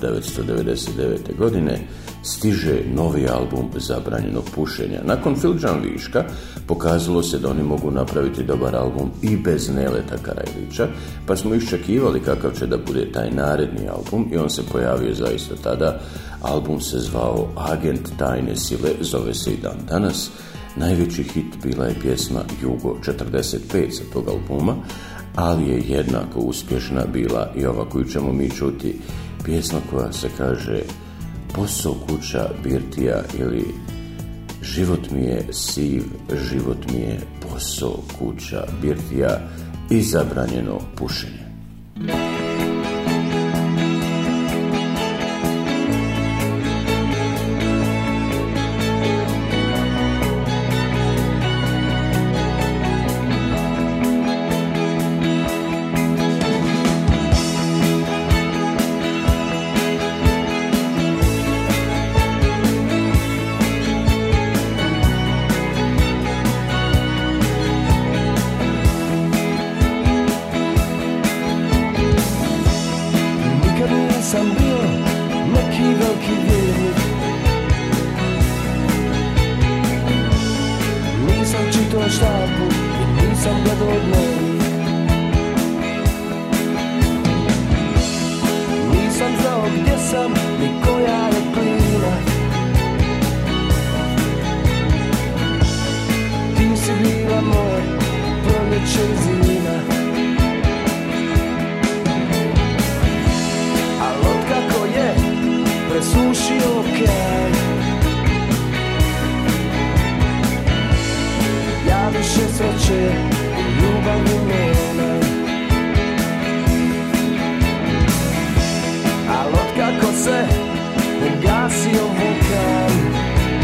1999. godine stiže novi album Zabranjenog pušenja. Nakon Fildžan viška pokazalo se da oni mogu napraviti dobar album i bez Neleta Karajlića, pa smo iščekivali kakav će da bude taj naredni album i on se pojavio zaista tada. Album se zvao Agent tajne sile, zove se i dan danas. Najveći hit bila je pjesma Jugo 45 sa tog albuma, ali je jednako uspješna bila i ova koju ćemo mi čuti, pjesma koja se kaže Posao, kuća, birtija ili Život mi je siv, život mi je posao, kuća, birtija i zabranjeno pušenje.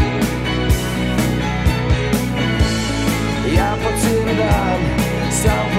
Ja po cijeli dan sam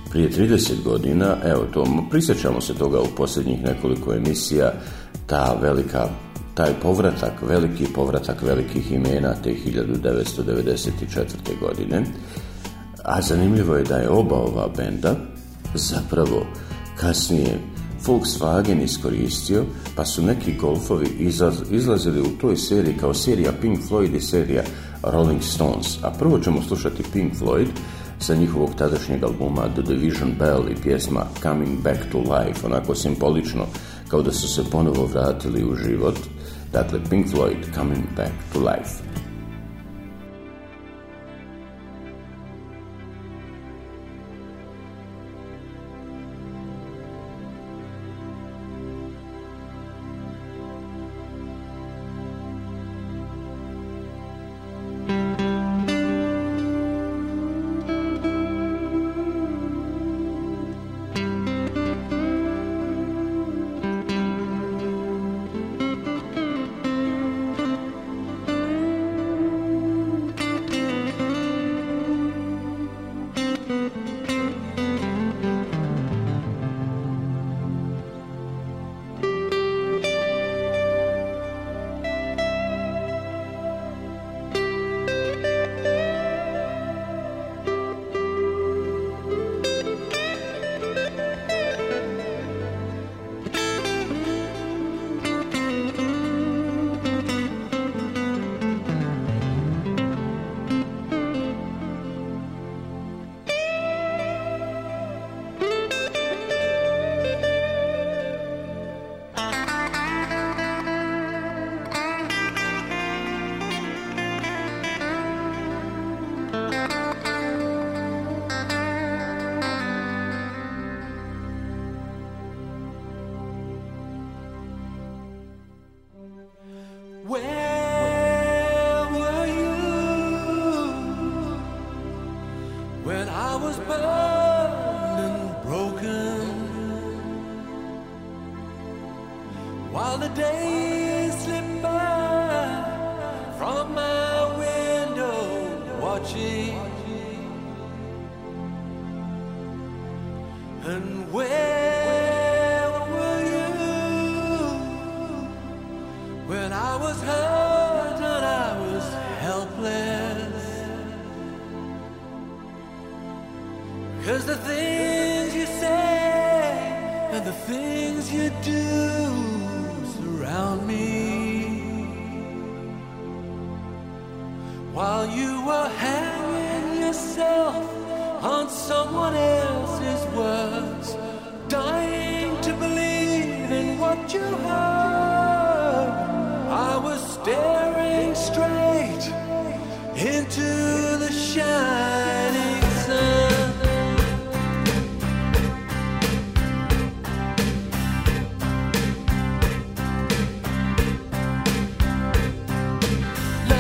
Prije 30 godina, evo to, prisjećamo se toga u posljednjih nekoliko emisija, taj veliki povratak velikih imena te 1994. godine. A zanimljivo je da je oba ova benda zapravo kasnije Volkswagen iskoristio, pa su neki Golfovi izlazili u toj seriji kao serija Pink Floyd i serija Rolling Stones. A prvo ćemo slušati Pink Floyd sa njihovog tadašnjeg albuma The Division Bell i pjesma Coming Back to Life, onako simbolično, kao da su se ponovo vratili u život. Dakle, Pink Floyd, Coming Back to Life.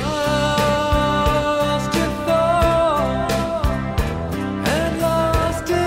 Lost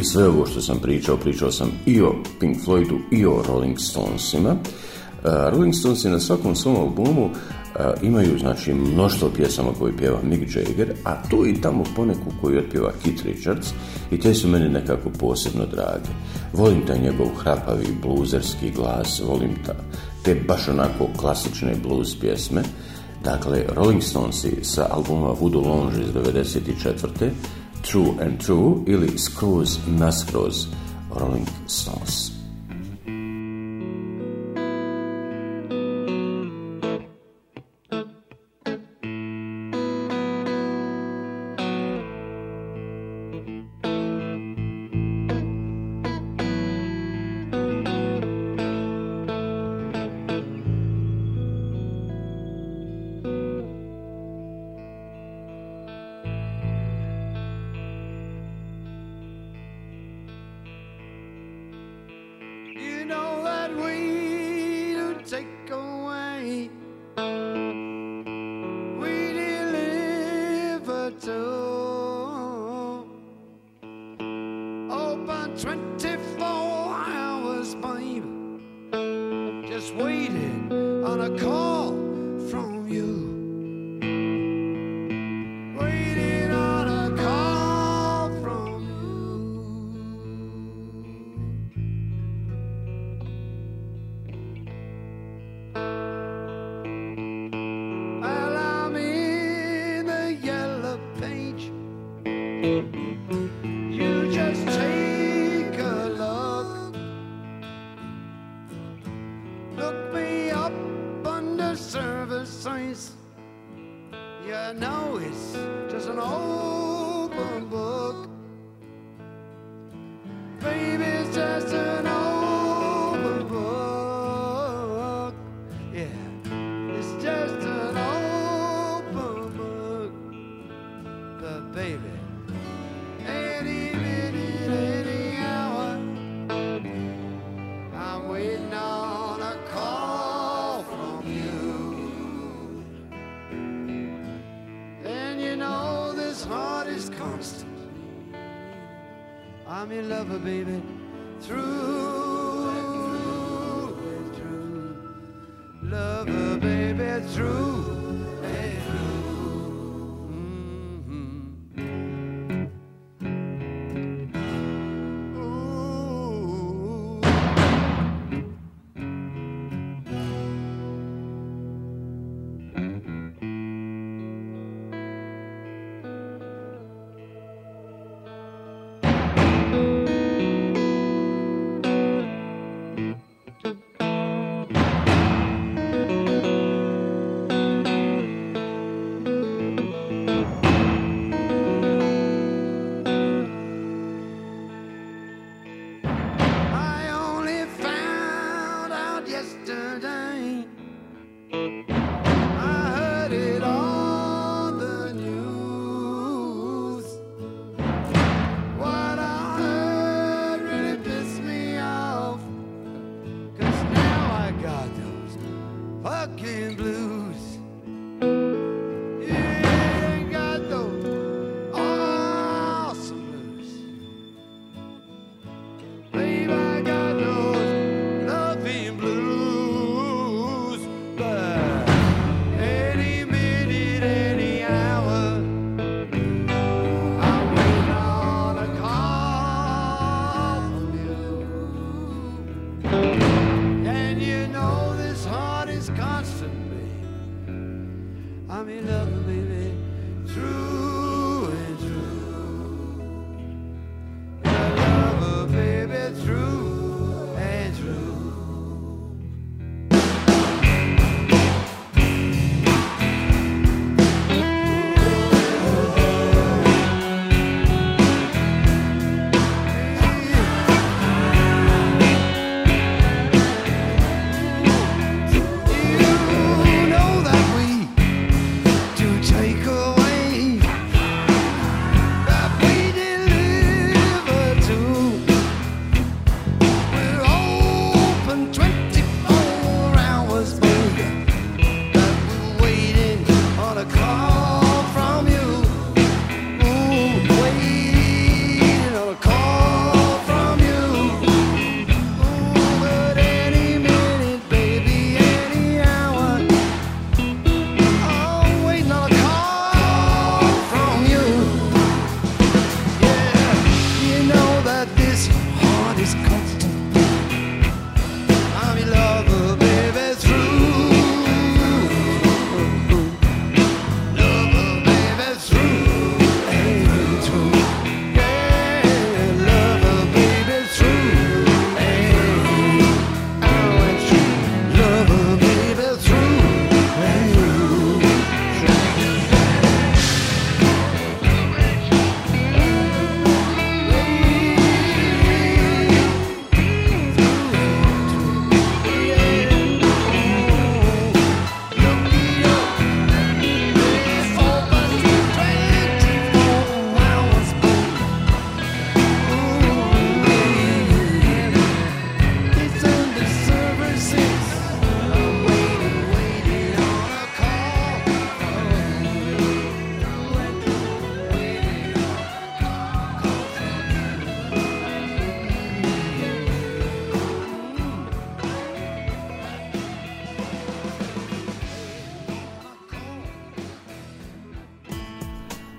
I sve ovo što sam pričao sam i o Pink Floydu i o Rolling Stonesima. Rolling Stonesi na svakom svom albumu imaju, znači, mnoštvo pjesama koje pjeva Mick Jagger, a tu i tamo poneku koju otpjeva Keith Richards, i te su meni nekako posebno drage. Volim taj njegov hrapavi bluzerski glas, volim te baš onako klasične blues pjesme. Dakle, Rolling Stonesi sa albuma Voodoo Lounge iz 1994. True and True ili Skroz naskroz Rolling Stones. I'm your lover, baby, through and through. Lover, baby, through and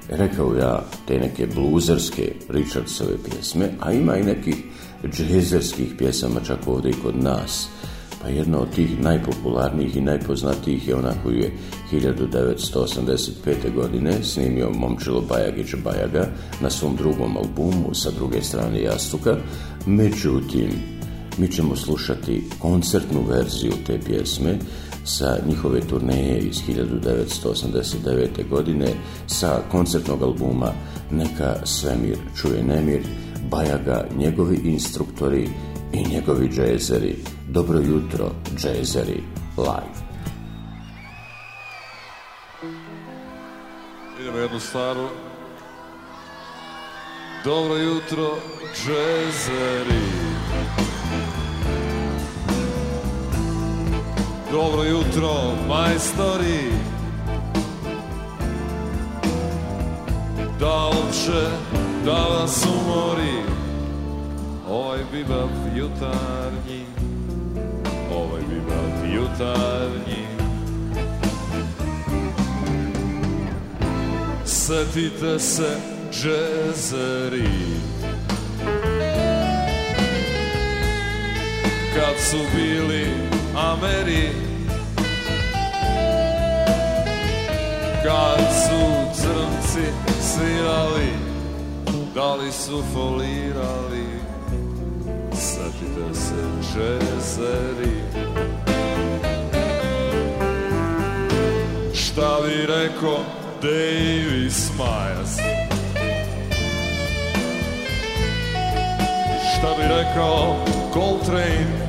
rekao ja, te neke bluzerske Richardsove pjesme, a ima i nekih džezerskih pjesama čak ovdje i kod nas. Pa jedna od tih najpopularnijih i najpoznatijih je ona koju je 1985. godine snimio Momčilo Bajagić Bajaga na svom drugom albumu Sa druge strane jastuka. Međutim, mi ćemo slušati koncertnu verziju te pjesme sa njihove turneje iz 1989. godine sa koncertnog albuma Neka svemir čuje nemir, Bajaga, njegovi instruktori i njegovi džezeri. Dobro jutro, džezeri, live. Idemo jednu staru. Dobro jutro, džezeri. Dobro jutro, majstori. Da li će da vas umori ovaj bibav jutarnji, ovaj bibav jutarnji. Setite se, džezeri, kad su bili Ameri, kad su crnci svirali, da li su folirali. Setite se, džezeri. Šta bi rekao Davy Smiles? Šta bi rekao Coltrane?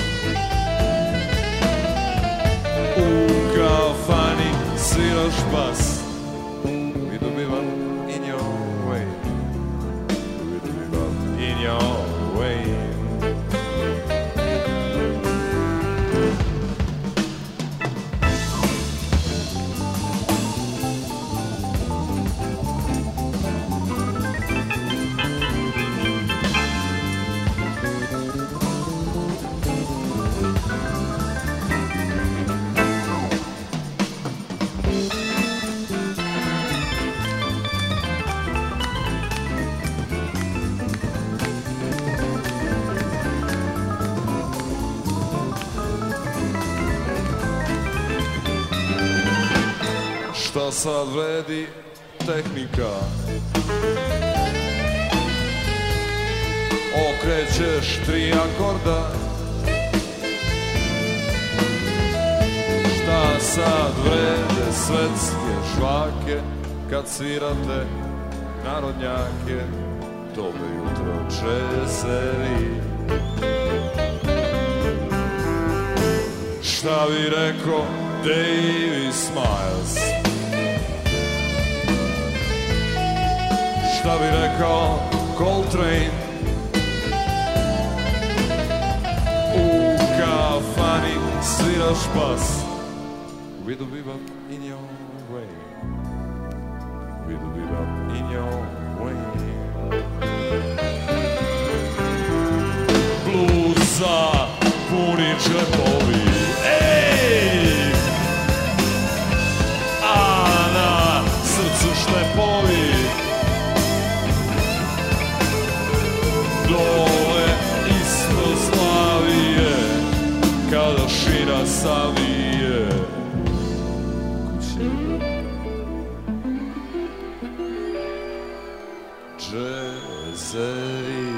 U kafani sviraš bas, we do be one in your way, we do be one in your way. Šta sad vredi tehnika? Okrećeš 3 akorda. Šta sad vrede svetske žvake kad svirate narodnjake? Dobro jutro, džezeri. Šta bi rekao Davy Smiles? Šta bi rekao Coltrane? U kafani sviraš bas, we do bebop in your way, we do bebop in your way. Bluza puni džepovi, ej! A na srcu štepovi, dole isto slavije, kada šira savije. Džezeri.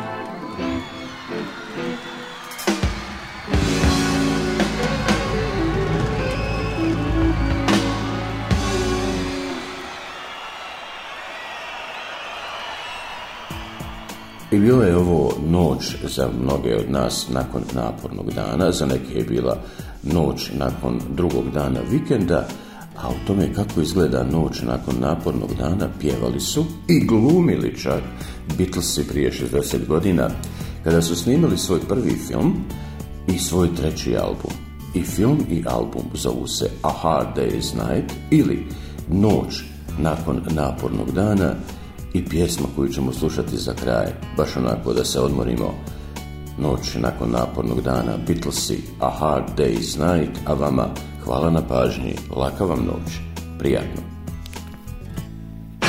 I bila je ovo noć za mnoge od nas nakon napornog dana, za neke je bila noć nakon drugog dana vikenda, a o tome kako izgleda noć nakon napornog dana pjevali su i glumili čak Beatlesi prije 60 godina, kada su snimali svoj prvi film i svoj treći album. I film i album zovu se A Hard Day's Night ili Noć nakon napornog dana, i pjesma koju ćemo slušati za kraj, baš onako da se odmorimo. Noć nakon napornog dana, Beatlesi, A Hard Day's Night, a vama hvala na pažnji, laka vam noć, prijatno.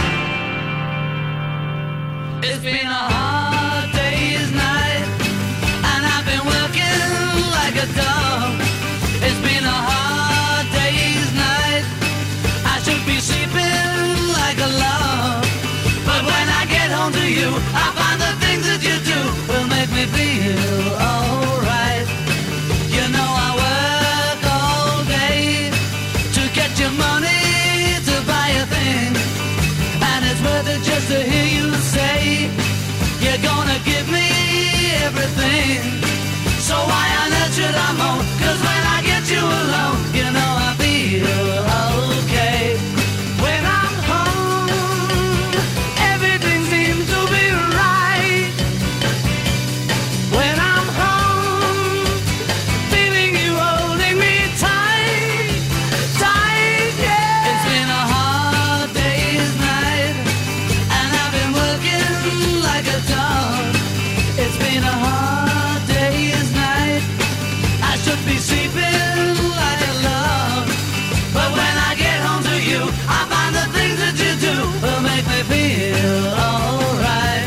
It's been a hard day's night, and I've been working like a dog. It's been a hard day's night, I should be sleeping like a log. But when I get home to you, I find the things that you do will make me feel alright. You know I work all day to get your money to buy a thing, and it's worth it just to hear you say you're gonna give me everything. So why on earth should I moan? 'Cause when I get you alone, you know I feel okay. When I'm home, everything seems to be right. When I'm home, feeling you holding me tight, tight, yeah. It's been a hard day's night, and I've been working like a dog. It's been a hard day's night, I should be sleeping like a log. But when I get home to you, I find the things that you do will make me feel alright.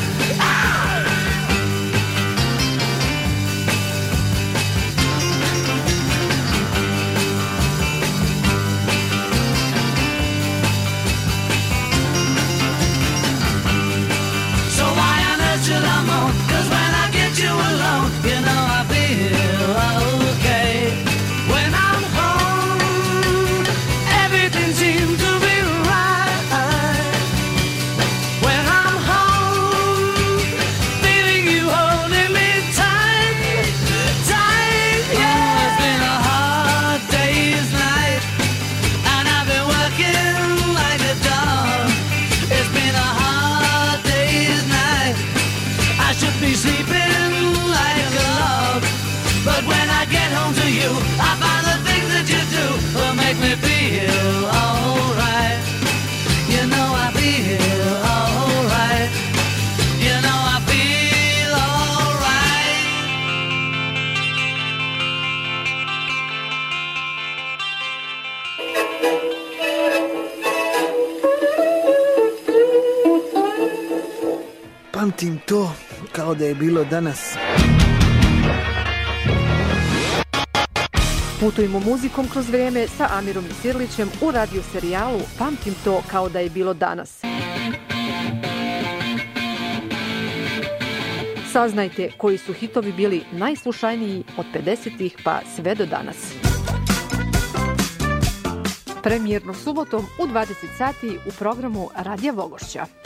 So why on earth should I moan? 'Cause when I get you alone, you know I feel okay. When I'm home, everything seems to be right. When I'm home, feeling you holding me tight, tight, yeah. It's been a hard day's night, and I've been working like a dog. It's been a hard day's night, I should be sleeping like a log. But when I get home to you, I find the things that you do will make me feel alright. You know I feel alright. You know I feel alright. Pamtim to kao da je bilo danas. Putujemo muzikom kroz vrijeme sa Amirom Sirlićem u radio serijalu Pamtim to kao da je bilo danas. Saznajte koji su hitovi bili najslušaniji od 50-ih pa sve do danas. Premijerno subotom u 20 sati u programu Radija Vogošća.